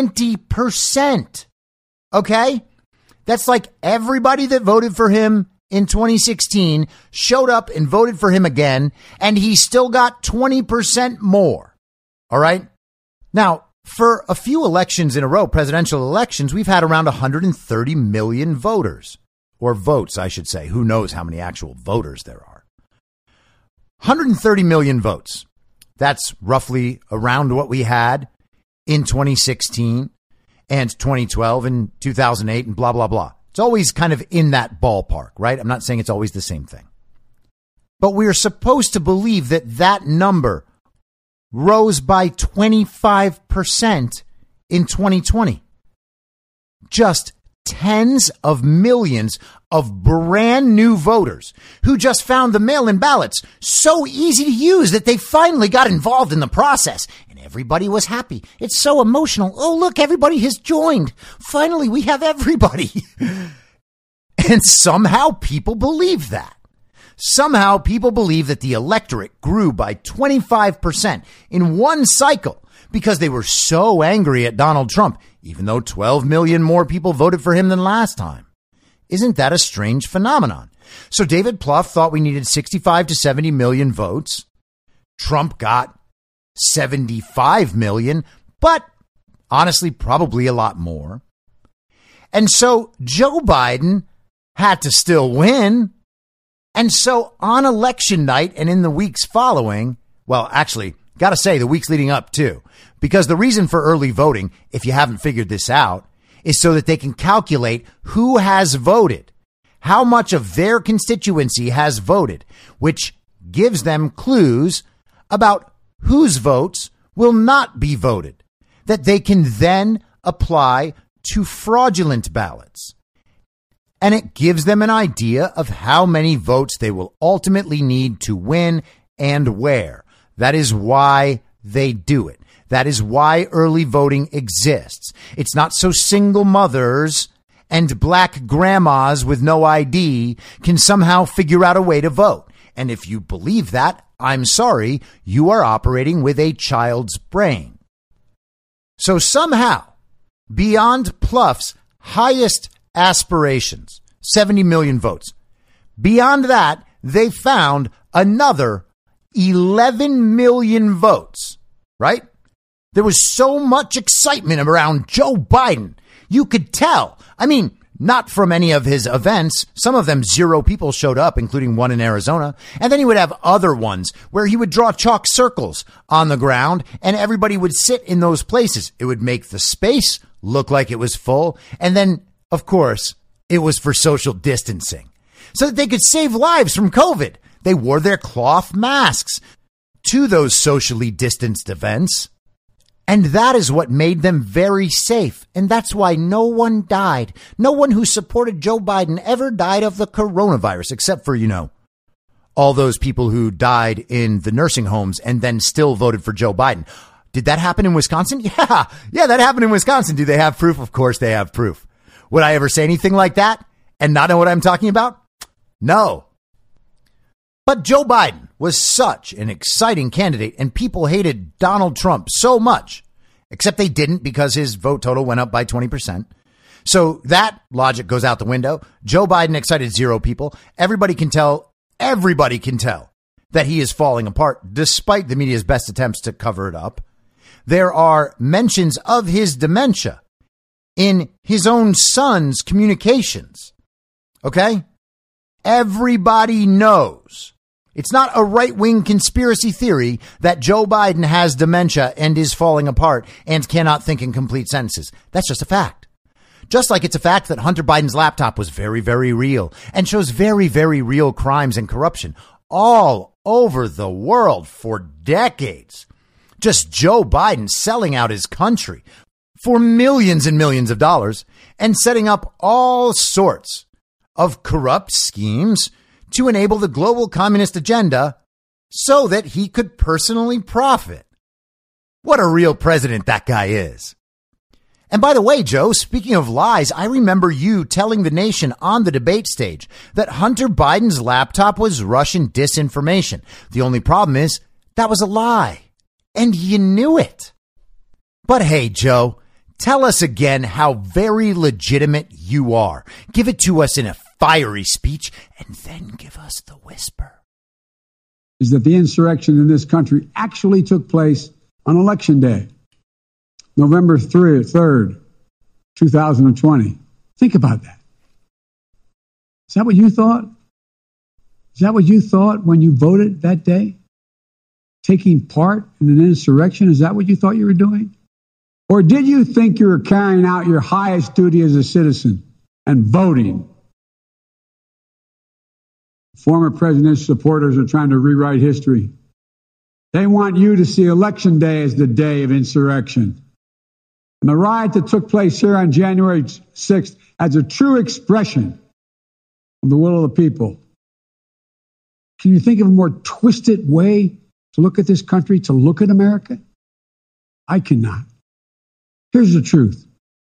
20%. Okay? That's like everybody that voted for him in 2016 showed up and voted for him again, and he still got 20% more. All right? Now, for a few elections in a row, presidential elections, we've had around 130 million voters, or votes, I should say. Who knows how many actual voters there are? 130 million votes. That's roughly around what we had in 2016 and 2012 and 2008 and blah, blah, blah. It's always kind of in that ballpark, right? I'm not saying it's always the same thing. But we are supposed to believe that that number rose by 25% in 2020. Just tens of millions of brand new voters who just found the mail-in ballots so easy to use that they finally got involved in the process. And everybody was happy. It's so emotional. Oh, look, everybody has joined. Finally, we have everybody. And somehow people believe that. Somehow people believe that the electorate grew by 25% in one cycle because they were so angry at Donald Trump, even though 12 million more people voted for him than last time. Isn't that a strange phenomenon? So David Plouffe thought we needed 65 to 70 million votes. Trump got 75 million, but honestly, probably a lot more. And so Joe Biden had to still win. And so on election night and in the weeks following, well, actually, got to say the weeks leading up too, because the reason for early voting, if you haven't figured this out, is so that they can calculate who has voted, how much of their constituency has voted, which gives them clues about whose votes will not be voted, that they can then apply to fraudulent ballots. And it gives them an idea of how many votes they will ultimately need to win and where. That is why they do it. That is why early voting exists. It's not so single mothers and black grandmas with no ID can somehow figure out a way to vote. And if you believe that, I'm sorry, you are operating with a child's brain. So somehow, beyond Plouffe's highest aspirations, 70 million votes, beyond that, they found another 11 million votes, right? There was so much excitement around Joe Biden. You could tell. I mean, not from any of his events. Some of them 0 people showed up, including one in Arizona. And then he would have other ones where he would draw chalk circles on the ground and everybody would sit in those places. It would make the space look like it was full. And then, of course, it was for social distancing so that they could save lives from COVID. They wore their cloth masks to those socially distanced events. And that is what made them very safe. And that's why no one died. No one who supported Joe Biden ever died of the coronavirus, except for, all those people who died in the nursing homes and then still voted for Joe Biden. Did that happen in Wisconsin? Yeah, that happened in Wisconsin. Do they have proof? Of course they have proof. Would I ever say anything like that and not know what I'm talking about? No. But Joe Biden was such an exciting candidate and people hated Donald Trump so much, except they didn't because his vote total went up by 20%. So that logic goes out the window. Joe Biden excited 0 people. Everybody can tell that he is falling apart despite the media's best attempts to cover it up. There are mentions of his dementia in his own son's communications. Okay? Everybody knows. It's not a right-wing conspiracy theory that Joe Biden has dementia and is falling apart and cannot think in complete sentences. That's just a fact. Just like it's a fact that Hunter Biden's laptop was very, very real and shows very, very real crimes and corruption all over the world for decades. Just Joe Biden selling out his country for millions and millions of dollars and setting up all sorts of corrupt schemes to enable the global communist agenda so that he could personally profit. What a real president that guy is. And by the way, Joe, speaking of lies, I remember you telling the nation on the debate stage that Hunter Biden's laptop was Russian disinformation. The only problem is that was a lie, and you knew it. But hey, Joe, tell us again how very legitimate you are. Give it to us in a fiery speech, and then give us the whisper. Is that the insurrection in this country actually took place on Election Day, November 3rd, 2020. Think about that. Is that what you thought? Is that what you thought when you voted that day? Taking part in an insurrection? Is that what you thought you were doing? Or did you think you were carrying out your highest duty as a citizen and voting? Former president's supporters are trying to rewrite history. They want you to see Election Day as the day of insurrection. And the riot that took place here on January 6th as a true expression of the will of the people. Can you think of a more twisted way to look at this country, to look at America? I cannot. Here's the truth.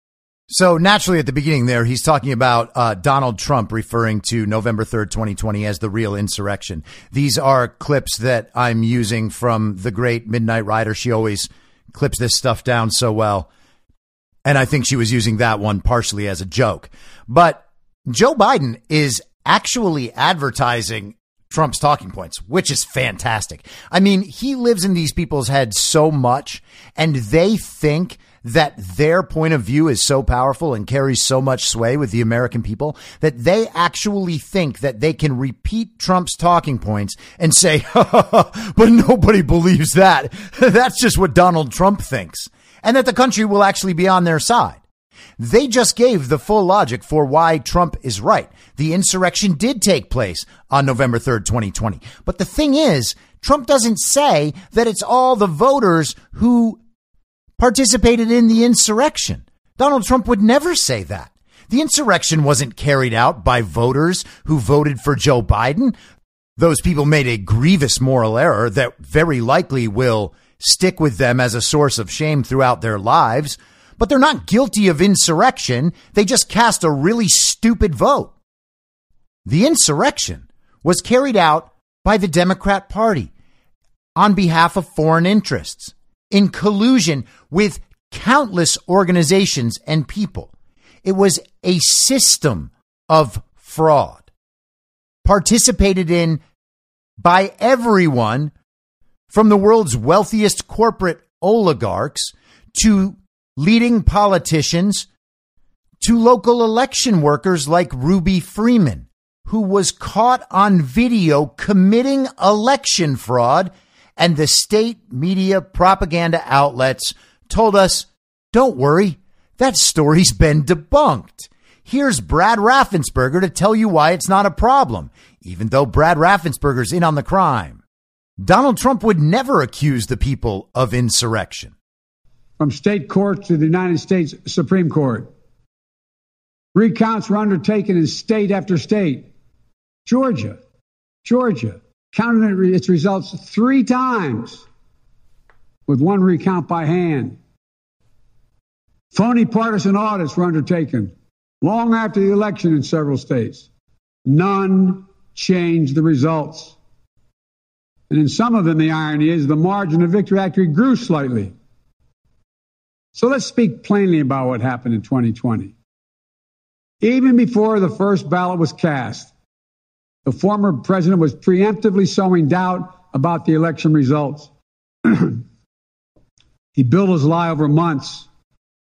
So naturally at the beginning there, he's talking about Donald Trump referring to November 3rd, 2020 as the real insurrection. These are clips that I'm using from the great Midnight Rider. She always clips this stuff down so well. And I think she was using that one partially as a joke. But Joe Biden is actually advertising Trump's talking points, which is fantastic. I mean, he lives in these people's heads so much, and they think that their point of view is so powerful and carries so much sway with the American people that they actually think that they can repeat Trump's talking points and say, but nobody believes that. That's just what Donald Trump thinks, and that the country will actually be on their side. They just gave the full logic for why Trump is right. The insurrection did take place on November 3rd, 2020. But the thing is, Trump doesn't say that it's all the voters who participated in the insurrection. Donald Trump would never say that. The insurrection wasn't carried out by voters who voted for Joe Biden. Those people made a grievous moral error that very likely will stick with them as a source of shame throughout their lives. But they're not guilty of insurrection. They just cast a really stupid vote. The insurrection was carried out by the Democrat Party on behalf of foreign interests, in collusion with countless organizations and people. It was a system of fraud participated in by everyone from the world's wealthiest corporate oligarchs to leading politicians to local election workers like Ruby Freeman, who was caught on video committing election fraud. And the state media propaganda outlets told us, don't worry, that story's been debunked. Here's Brad Raffensperger to tell you why it's not a problem, even though Brad Raffensperger's in on the crime. Donald Trump would never accuse the people of insurrection. From state court to the United States Supreme Court, recounts were undertaken in state after state. Georgia counted its results 3 times with 1 recount by hand. Phony partisan audits were undertaken long after the election in several states. None changed the results. And in some of them, the irony is the margin of victory actually grew slightly. So let's speak plainly about what happened in 2020. Even before the first ballot was cast, the former president was preemptively sowing doubt about the election results. He built his lie over months.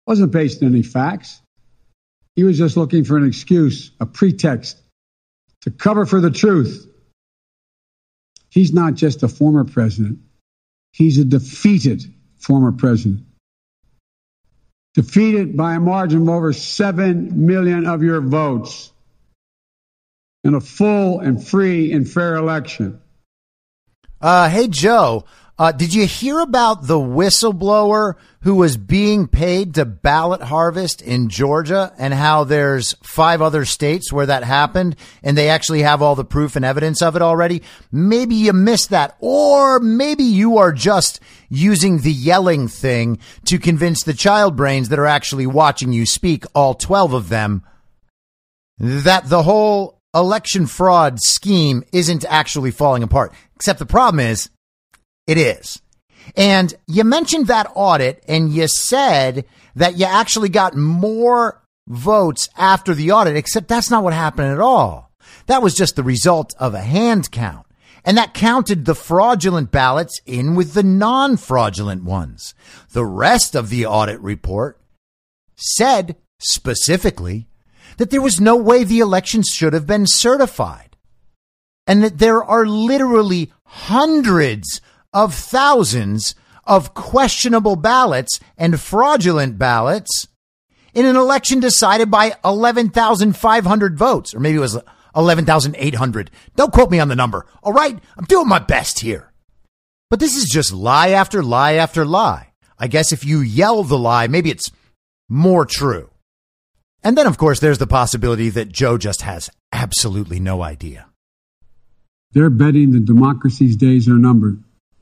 Wasn't based on any facts. He was just looking for an excuse, a pretext to cover for the truth. He's not just a former president. He's a defeated former president. Defeated by a margin of over 7 million of your votes in a full and free and fair election. Hey, Joe, did you hear about the whistleblower who was being paid to ballot harvest in Georgia and how there's 5 other states where that happened and they actually have all the proof and evidence of it already? Maybe you missed that, or maybe you are just using the yelling thing to convince the child brains that are actually watching you speak, all 12 of them, that the whole election fraud scheme isn't actually falling apart. Except the problem is, it is. And you mentioned that audit and you said that you actually got more votes after the audit, except that's not what happened at all. That was just the result of a hand count. And that counted the fraudulent ballots in with the non-fraudulent ones. The rest of the audit report said specifically that there was no way the elections should have been certified, and that there are literally hundreds of thousands of questionable ballots and fraudulent ballots in an election decided by 11,500 votes, or maybe it was 11,800. Don't quote me on the number. All right. I'm doing my best here. But this is just lie after lie after lie. I guess if you yell the lie, maybe it's more true. And then, of course, there's the possibility that Joe just has absolutely no idea. They're betting that democracy's days are numbered.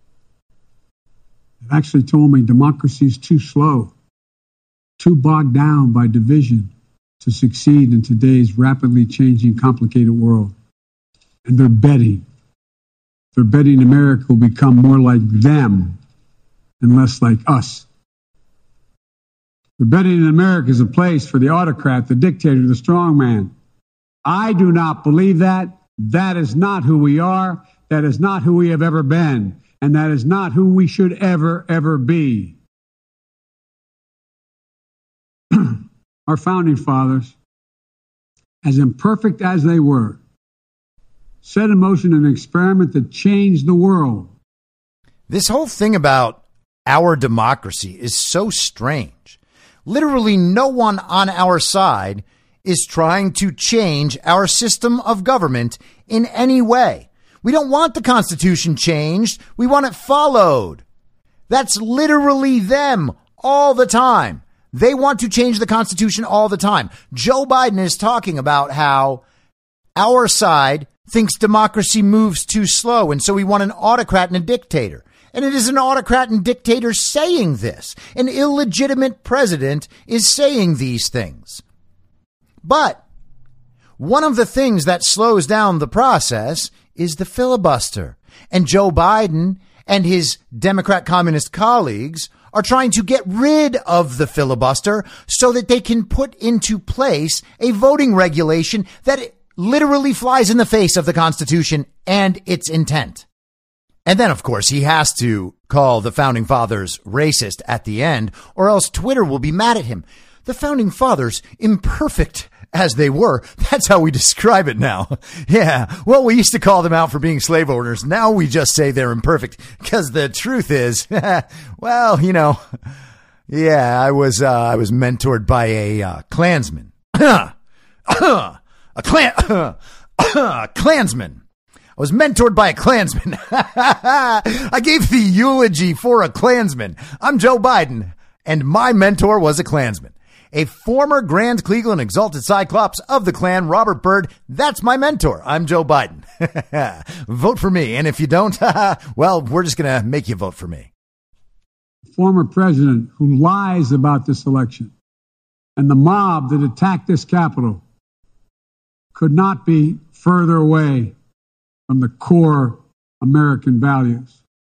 They actually told me democracy's too slow, too bogged down by division to succeed in today's rapidly changing, complicated world. And they're betting. They're betting America will become more like them and less like us. They're betting in America is a place for the autocrat, the dictator, the strongman. I do not believe that. That is not who we are. That is not who we have ever been. And that is not who we should ever, ever be. Our founding fathers, as imperfect as they were, set in motion an experiment that changed the world. This whole thing about our democracy is so strange. Literally no one on our side is trying to change our system of government in any way. We don't want the Constitution changed. We want it followed. That's literally them all the time. They want to change the Constitution all the time. Joe Biden is talking about how our side thinks democracy moves too slow, and so we want an autocrat and a dictator. And it is an autocrat and dictator saying this. An illegitimate president is saying these things. But one of the things that slows down the process is the filibuster. And Joe Biden and his Democrat communist colleagues are trying to get rid of the filibuster so that they can put into place a voting regulation that literally flies in the face of the Constitution and its intent. And then, of course, he has to call the founding fathers racist at the end, or else Twitter will be mad at him. The founding fathers, imperfect as they were, that's how we describe it now. Yeah, well, we used to call them out for being slave owners. Now we just say they're imperfect, because the truth is, well, you know, yeah, I was mentored by a Klansman. A Klansman. I was mentored by a Klansman. I gave the eulogy for a Klansman. I'm Joe Biden, and my mentor was a Klansman. A former Grand Cleveland Exalted Cyclops of the Klan, Robert Byrd. That's my mentor. I'm Joe Biden. Vote for me. And if you don't, well, we're just going to make you vote for me. Former president who lies about this election and the mob that attacked this Capitol could not be further away from the core American values.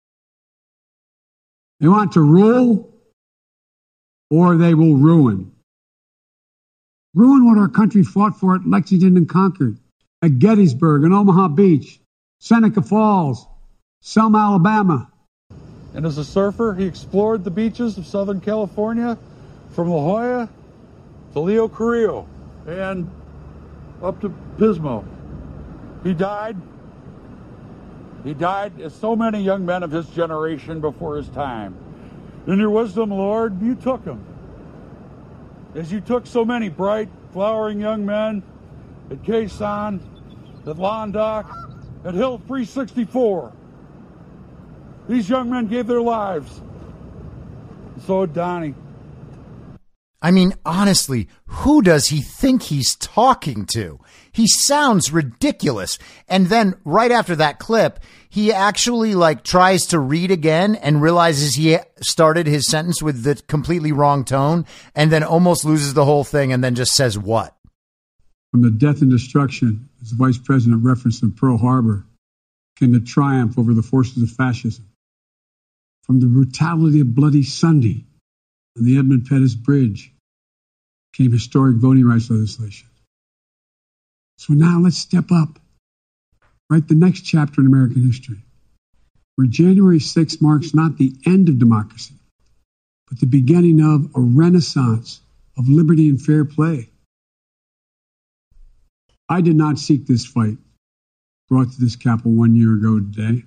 They want to rule, or they will ruin. Ruin what our country fought for at Lexington and Concord, at Gettysburg and Omaha Beach, Seneca Falls, Selma, Alabama. And as a surfer, he explored the beaches of Southern California, from La Jolla to Leo Carrillo and up to Pismo. He died. He died, as so many young men of his generation before his time. In your wisdom, Lord, you took him. As you took so many bright, flowering young men at Quezon, at Londoc, at Hill 364. These young men gave their lives. So did Donnie. I mean, honestly, who does he think he's talking to? He sounds ridiculous. And then right after that clip, he actually tries to read again and realizes he started his sentence with the completely wrong tone and then almost loses the whole thing and then just says what? From the death and destruction, as the vice president referenced in Pearl Harbor, came the triumph over the forces of fascism. From the brutality of Bloody Sunday on the Edmund Pettus Bridge came historic voting rights legislation. So now let's step up, write the next chapter in American history, where January 6th marks not the end of democracy, but the beginning of a renaissance of liberty and fair play. I did not seek this fight brought to this Capitol 1 year ago today,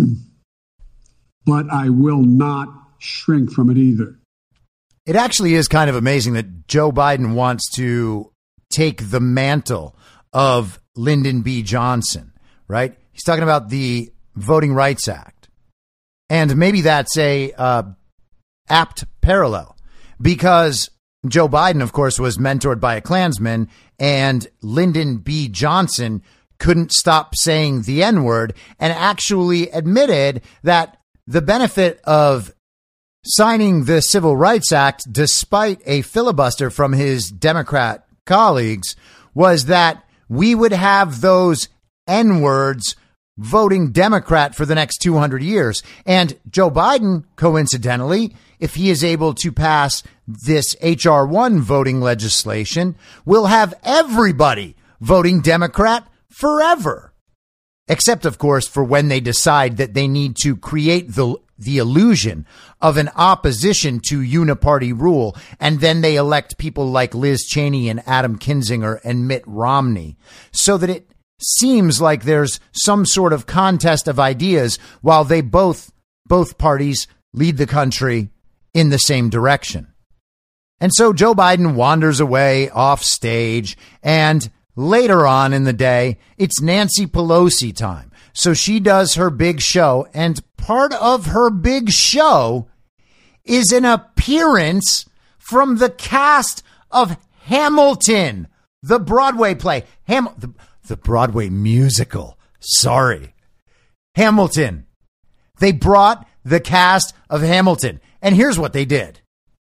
but I will not shrink from it either. It actually is kind of amazing that Joe Biden wants to take the mantle of Lyndon B. Johnson, right? He's talking about the Voting Rights Act. And maybe that's a apt parallel because Joe Biden, of course, was mentored by a Klansman, and Lyndon B. Johnson couldn't stop saying the N-word and actually admitted that the benefit of signing the Civil Rights Act, despite a filibuster from his Democrat colleagues, was that we would have those N-words voting Democrat for the next 200 years. And Joe Biden, coincidentally, if he is able to pass this H.R. 1 voting legislation, will have everybody voting Democrat forever. Except, of course, for when they decide that they need to create the illusion of an opposition to uniparty rule, and then they elect people like Liz Cheney and Adam Kinzinger and Mitt Romney, so that it seems like there's some sort of contest of ideas while they both parties lead the country in the same direction. And so Joe Biden wanders away off stage, and later on in the day, it's Nancy Pelosi time. So she does her big show, and part of her big show is an appearance from the cast of Hamilton, the Broadway play, the Broadway musical. Sorry. Hamilton. They brought the cast of Hamilton, and here's what they did.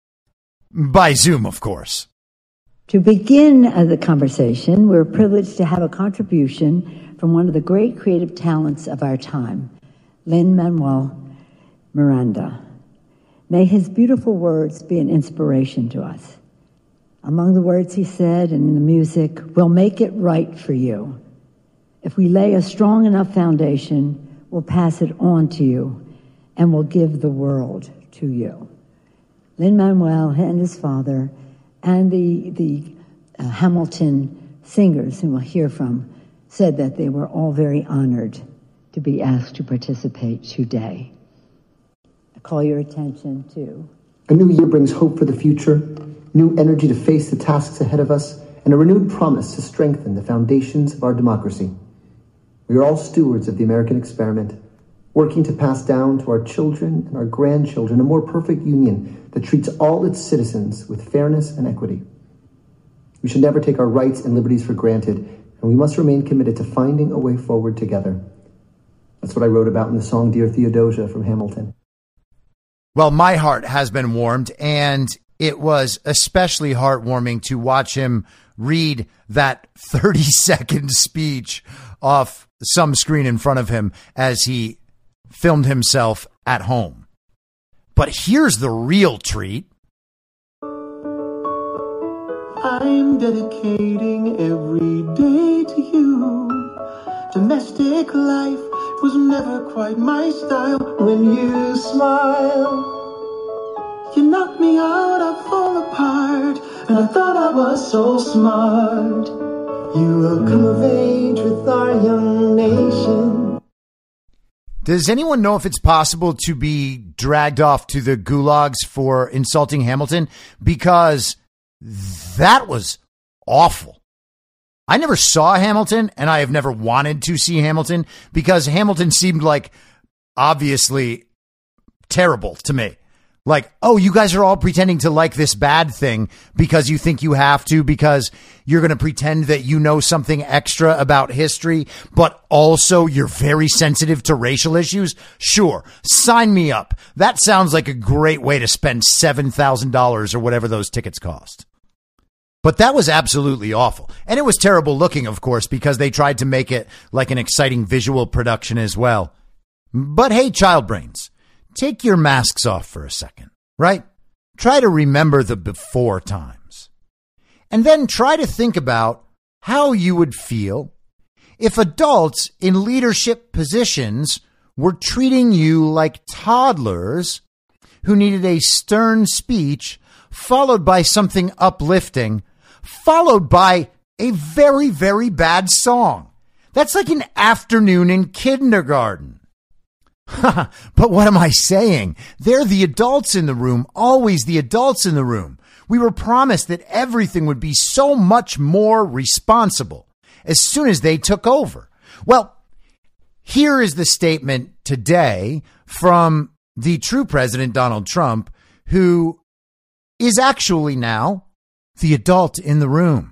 By Zoom, of course. To begin the conversation, we're privileged to have a contribution from one of the great creative talents of our time, Lin-Manuel Miranda. May his beautiful words be an inspiration to us. Among the words he said and in the music, we'll make it right for you. If we lay a strong enough foundation, we'll pass it on to you and we'll give the world to you. Lin-Manuel and his father and the Hamilton singers whom we'll hear from said that they were all very honored to be asked to participate today. I call your attention to... A new year brings hope for the future, new energy to face the tasks ahead of us, and a renewed promise to strengthen the foundations of our democracy. We are all stewards of the American experiment, working to pass down to our children and our grandchildren a more perfect union that treats all its citizens with fairness and equity. We should never take our rights and liberties for granted, and we must remain committed to finding a way forward together. That's what I wrote about in the song Dear Theodosia from Hamilton. Well, my heart has been warmed, and it was especially heartwarming to watch him read that 30-second speech off some screen in front of him as he filmed himself at home. But here's the real treat. I'm dedicating every day to you. Domestic life was never quite my style. When you smile, you knock me out, I fall apart. I thought I was so smart. You will come of age with our young nation. Does anyone know if it's possible to be dragged off to the gulags for insulting Hamilton? Because that was awful. I never saw Hamilton, and I have never wanted to see Hamilton because Hamilton seemed like obviously terrible to me. Like, oh, you guys are all pretending to like this bad thing because you think you have to, because you're going to pretend that you know something extra about history, but also you're very sensitive to racial issues. Sure, sign me up. That sounds like a great way to spend $7,000 or whatever those tickets cost. But that was absolutely awful. And it was terrible looking, of course, because they tried to make it like an exciting visual production as well. But hey, child brains, take your masks off for a second, right? Try to remember the before times. And then try to think about how you would feel if adults in leadership positions were treating you like toddlers who needed a stern speech followed by something uplifting, followed by a very, very bad song. That's like an afternoon in kindergarten. But what am I saying? They're the adults in the room, always the adults in the room. We were promised that everything would be so much more responsible as soon as they took over. Well, here is the statement today from the true president, Donald Trump, who is actually now the adult in the room.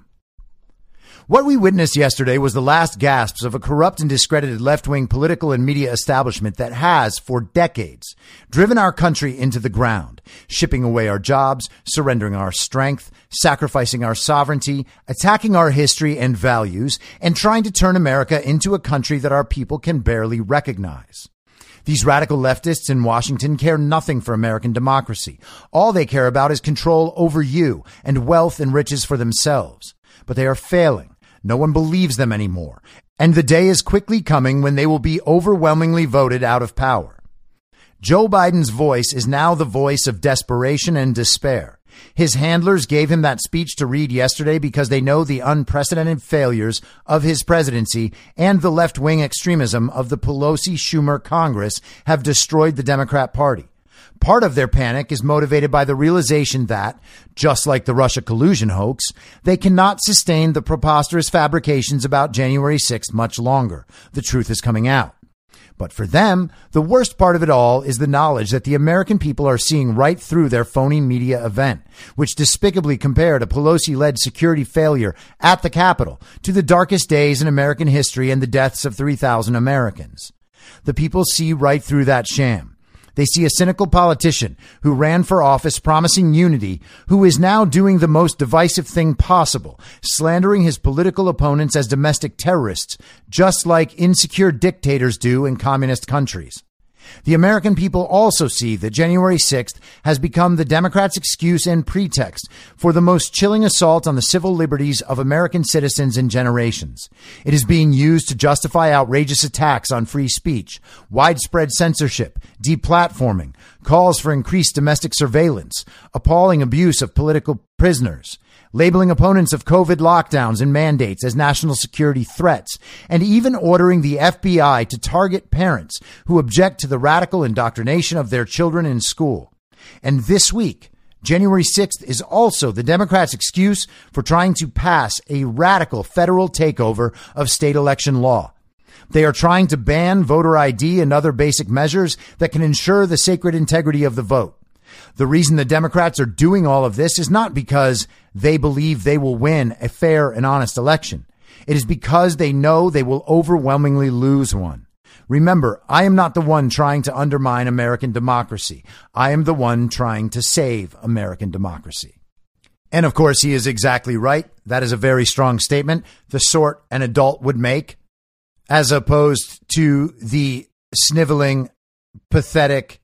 What we witnessed yesterday was the last gasps of a corrupt and discredited left-wing political and media establishment that has, for decades, driven our country into the ground, shipping away our jobs, surrendering our strength, sacrificing our sovereignty, attacking our history and values, and trying to turn America into a country that our people can barely recognize. These radical leftists in Washington care nothing for American democracy. All they care about is control over you and wealth and riches for themselves. But they are failing. No one believes them anymore. And the day is quickly coming when they will be overwhelmingly voted out of power. Joe Biden's voice is now the voice of desperation and despair. His handlers gave him that speech to read yesterday because they know the unprecedented failures of his presidency and the left-wing extremism of the Pelosi-Schumer Congress have destroyed the Democrat Party. Part of their panic is motivated by the realization that, just like the Russia collusion hoax, they cannot sustain the preposterous fabrications about January 6th much longer. The truth is coming out. But for them, the worst part of it all is the knowledge that the American people are seeing right through their phony media event, which despicably compared a Pelosi-led security failure at the Capitol to the darkest days in American history and the deaths of 3,000 Americans. The people see right through that sham. They see a cynical politician who ran for office promising unity, who is now doing the most divisive thing possible, slandering his political opponents as domestic terrorists, just like insecure dictators do in communist countries. The American people also see that January 6th has become the Democrats' excuse and pretext for the most chilling assault on the civil liberties of American citizens in generations. It is being used to justify outrageous attacks on free speech, widespread censorship, deplatforming, calls for increased domestic surveillance, appalling abuse of political prisoners, labeling opponents of COVID lockdowns and mandates as national security threats, and even ordering the FBI to target parents who object to the radical indoctrination of their children in school. And this week, January 6th is also the Democrats' excuse for trying to pass a radical federal takeover of state election law. They are trying to ban voter ID and other basic measures that can ensure the sacred integrity of the vote. The reason the Democrats are doing all of this is not because they believe they will win a fair and honest election. It is because they know they will overwhelmingly lose one. Remember, I am not the one trying to undermine American democracy. I am the one trying to save American democracy. And of course, he is exactly right. That is a very strong statement, the sort an adult would make, as opposed to the sniveling, pathetic,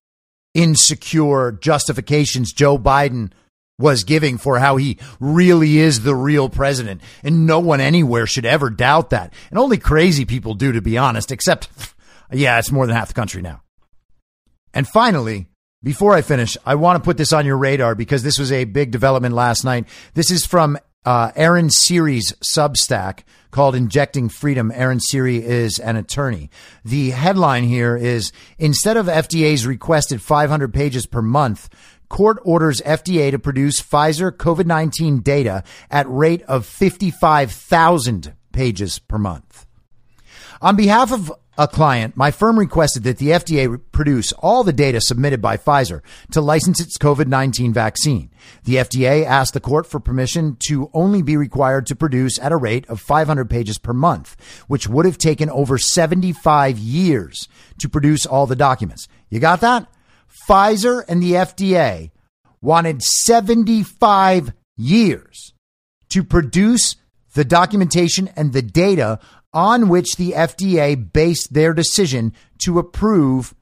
insecure justifications Joe Biden was giving for how he really is the real president. And no one anywhere should ever doubt that. And only crazy people do, to be honest, except, yeah, it's more than half the country now. And finally, Before I finish, I want to put this on your radar because this was a big development last night. This is from Aaron Siri's Substack called Injecting Freedom. Aaron Siri is an attorney. The headline here is, instead of FDA's requested 500 pages per month, court orders FDA to produce Pfizer COVID-19 data at rate of 55,000 pages per month. On behalf of a client, my firm requested that the FDA produce all the data submitted by Pfizer to license its COVID-19 vaccine. The FDA asked the court for permission to only be required to produce at a rate of 500 pages per month, which would have taken over 75 years to produce all the documents. You got that? Pfizer and the FDA wanted 75 years to produce the documentation and the data on which the FDA based their decision to approve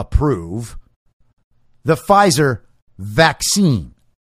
the Pfizer vaccine.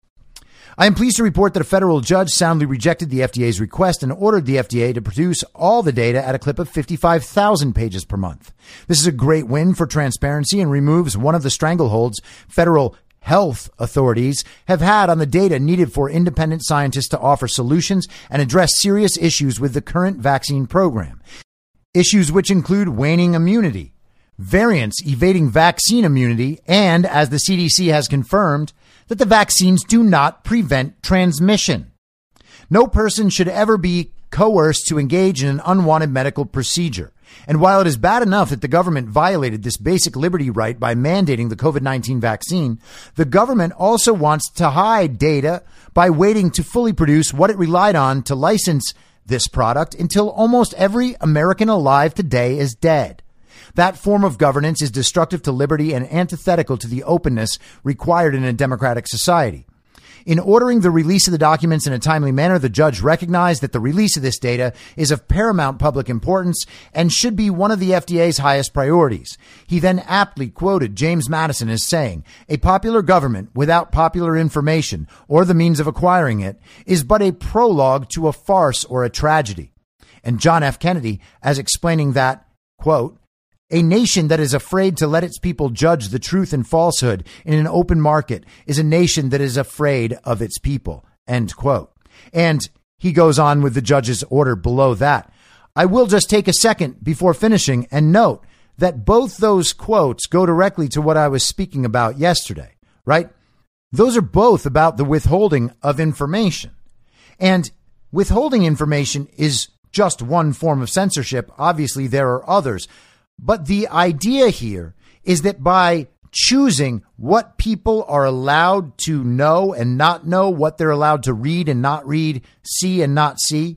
I am pleased to report that a federal judge soundly rejected the FDA's request and ordered the FDA to produce all the data at a clip of 55,000 pages per month. This is a great win for transparency and removes one of the strangleholds federal health authorities have had on the data needed for independent scientists to offer solutions and address serious issues with the current vaccine program. Issues which include waning immunity, variants evading vaccine immunity, and, as the CDC has confirmed, that the vaccines do not prevent transmission. No person should ever be coerced to engage in an unwanted medical procedure. And while it is bad enough that the government violated this basic liberty right by mandating the COVID-19 vaccine, the government also wants to hide data by waiting to fully produce what it relied on to license this product until almost every American alive today is dead. That form of governance is destructive to liberty and antithetical to the openness required in a democratic society. In ordering the release of the documents in a timely manner, the judge recognized that the release of this data is of paramount public importance and should be one of the FDA's highest priorities. He then aptly quoted James Madison as saying, "A popular government without popular information or the means of acquiring it is but a prologue to a farce or a tragedy." And John F. Kennedy as explaining that, quote, "A nation that is afraid to let its people judge the truth and falsehood in an open market is a nation that is afraid of its people," end quote. And he goes on with the judge's order below that. I will just take a second before finishing and note that both those quotes go directly to what I was speaking about yesterday, right? Those are both about the withholding of information. And withholding information is just one form of censorship. Obviously, there are others. But the idea here is that by choosing what people are allowed to know and not know, what they're allowed to read and not read, see and not see,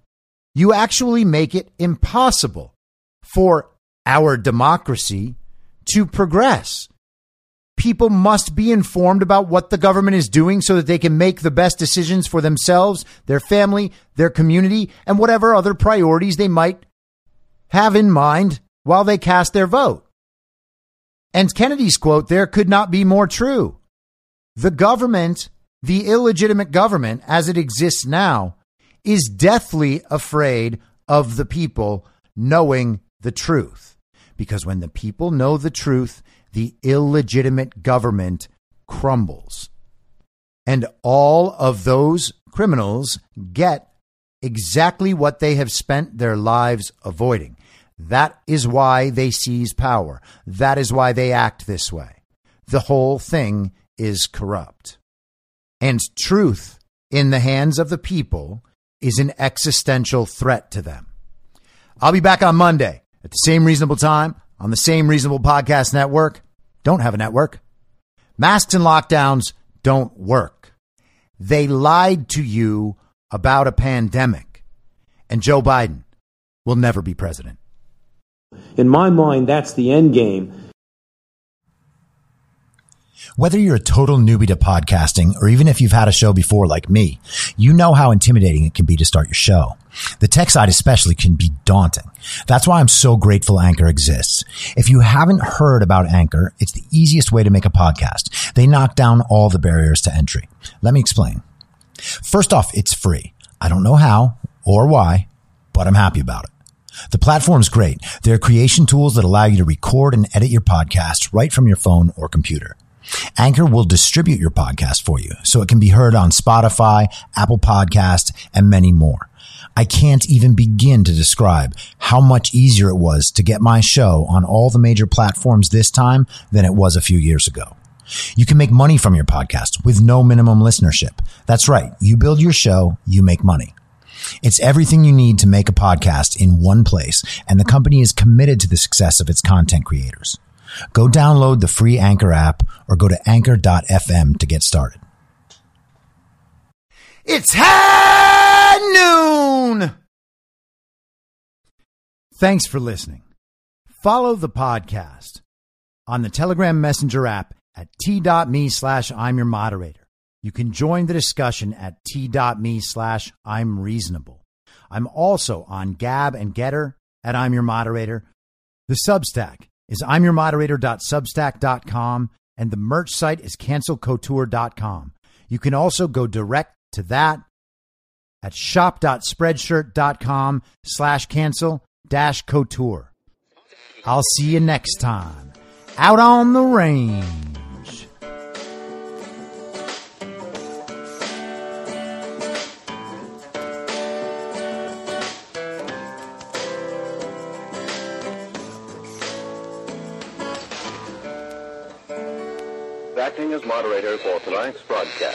you actually make it impossible for our democracy to progress. People must be informed about what the government is doing so that they can make the best decisions for themselves, their family, their community, and whatever other priorities they might have in mind while they cast their vote. And Kennedy's quote there could not be more true. The government, the illegitimate government as it exists now, is deathly afraid of the people knowing the truth. Because when the people know the truth, the illegitimate government crumbles. And all of those criminals get exactly what they have spent their lives avoiding. That is why they seize power. That is why they act this way. The whole thing is corrupt. And truth in the hands of the people is an existential threat to them. I'll be back on Monday at the same reasonable time on the same reasonable podcast network. Don't have a network. Masks and lockdowns don't work. They lied to you about a pandemic. And Joe Biden will never be president. In my mind, that's the end game. Whether you're a total newbie to podcasting or even if you've had a show before like me, you know how intimidating it can be to start your show. The tech side especially can be daunting. That's why I'm so grateful Anchor exists. If you haven't heard about Anchor, it's the easiest way to make a podcast. They knock down all the barriers to entry. Let me explain. First off, it's free. I don't know how or why, but I'm happy about it. The platform's great. There are creation tools that allow you to record and edit your podcast right from your phone or computer. Anchor will distribute your podcast for you so it can be heard on Spotify, Apple Podcast, and many more. I can't even begin to describe how much easier it was to get my show on all the major platforms this time than it was a few years ago. You can make money from your podcast with no minimum listenership. That's right. You build your show, you make money. It's everything you need to make a podcast in one place, and the company is committed to the success of its content creators. Go download the free Anchor app or go to anchor.fm to get started. It's high noon! Thanks for listening. Follow the podcast on the Telegram Messenger app at t.me/I'm your moderator. You can join the discussion at t.me/I'm reasonable. I'm also on Gab and Getter at I'm your moderator. The Substack is imyourmoderator.substack.com, and the merch site is cancelcouture.com. You can also go direct to that at shop.spreadshirt.com/cancel-couture. I'll see you next time out on the range. Acting as moderator for tonight's broadcast.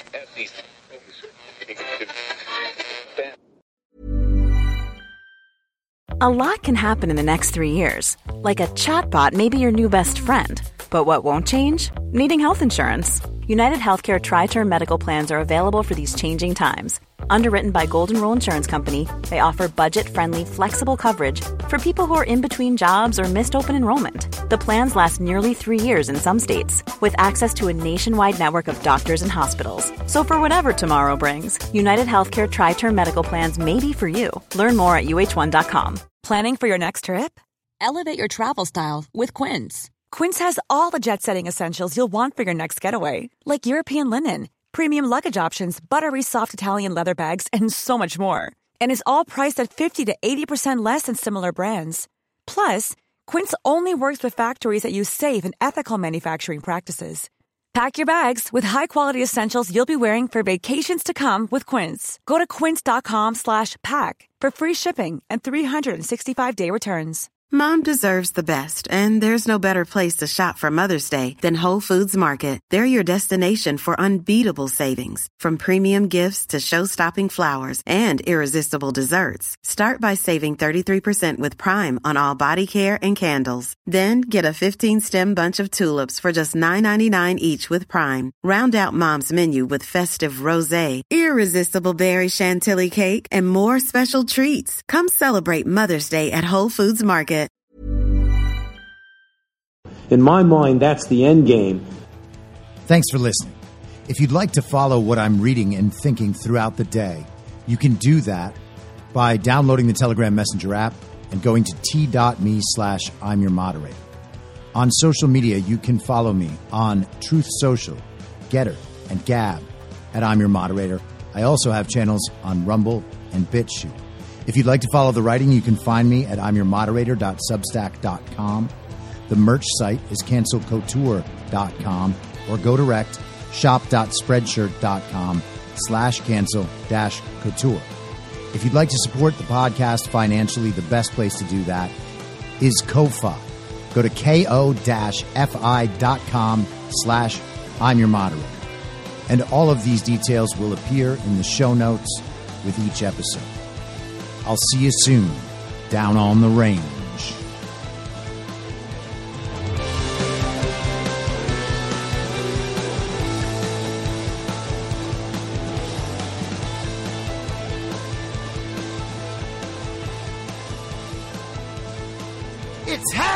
A lot can happen in the next 3 years. Like a chatbot may be your new best friend. But what won't change? Needing health insurance. United Healthcare Tri-Term Medical Plans are available for these changing times. Underwritten by Golden Rule Insurance Company, they offer budget-friendly, flexible coverage for people who are in between jobs or missed open enrollment. The plans last nearly 3 years in some states, with access to a nationwide network of doctors and hospitals. So for whatever tomorrow brings, United Healthcare Tri-Term Medical Plans may be for you. Learn more at uh1.com. Planning for your next trip? Elevate your travel style with Quince. Quince has all the jet-setting essentials you'll want for your next getaway, like European linen, premium luggage options, buttery soft Italian leather bags, and so much more. And is all priced at 50 to 80% less than similar brands. Plus, Quince only works with factories that use safe and ethical manufacturing practices. Pack your bags with high-quality essentials you'll be wearing for vacations to come with Quince. Go to quince.com/pack for free shipping and 365-day returns. Mom deserves the best, and there's no better place to shop for Mother's Day than Whole Foods Market. They're your destination for unbeatable savings, from premium gifts to show-stopping flowers and irresistible desserts. Start by saving 33% with Prime on all body care and candles. Then get a 15-stem bunch of tulips for just $9.99 each with Prime. Round out Mom's menu with festive rosé, irresistible berry chantilly cake, and more special treats. Come celebrate Mother's Day at Whole Foods Market. In my mind, that's the end game. Thanks for listening. If you'd like to follow what I'm reading and thinking throughout the day, you can do that by downloading the Telegram Messenger app and going to t.me/I'm your moderator. On social media, you can follow me on Truth Social, Getter, and Gab at I'm your moderator. I also have channels on Rumble and BitChute. If you'd like to follow the writing, you can find me at imyourmoderator.substack.com. The merch site is cancelcouture.com, or go direct shop.spreadshirt.com/cancel-couture. If you'd like to support the podcast financially, the best place to do that is Ko-Fi. Go to ko-fi.com/I'm your moderator. And all of these details will appear in the show notes with each episode. I'll see you soon down on the range. It's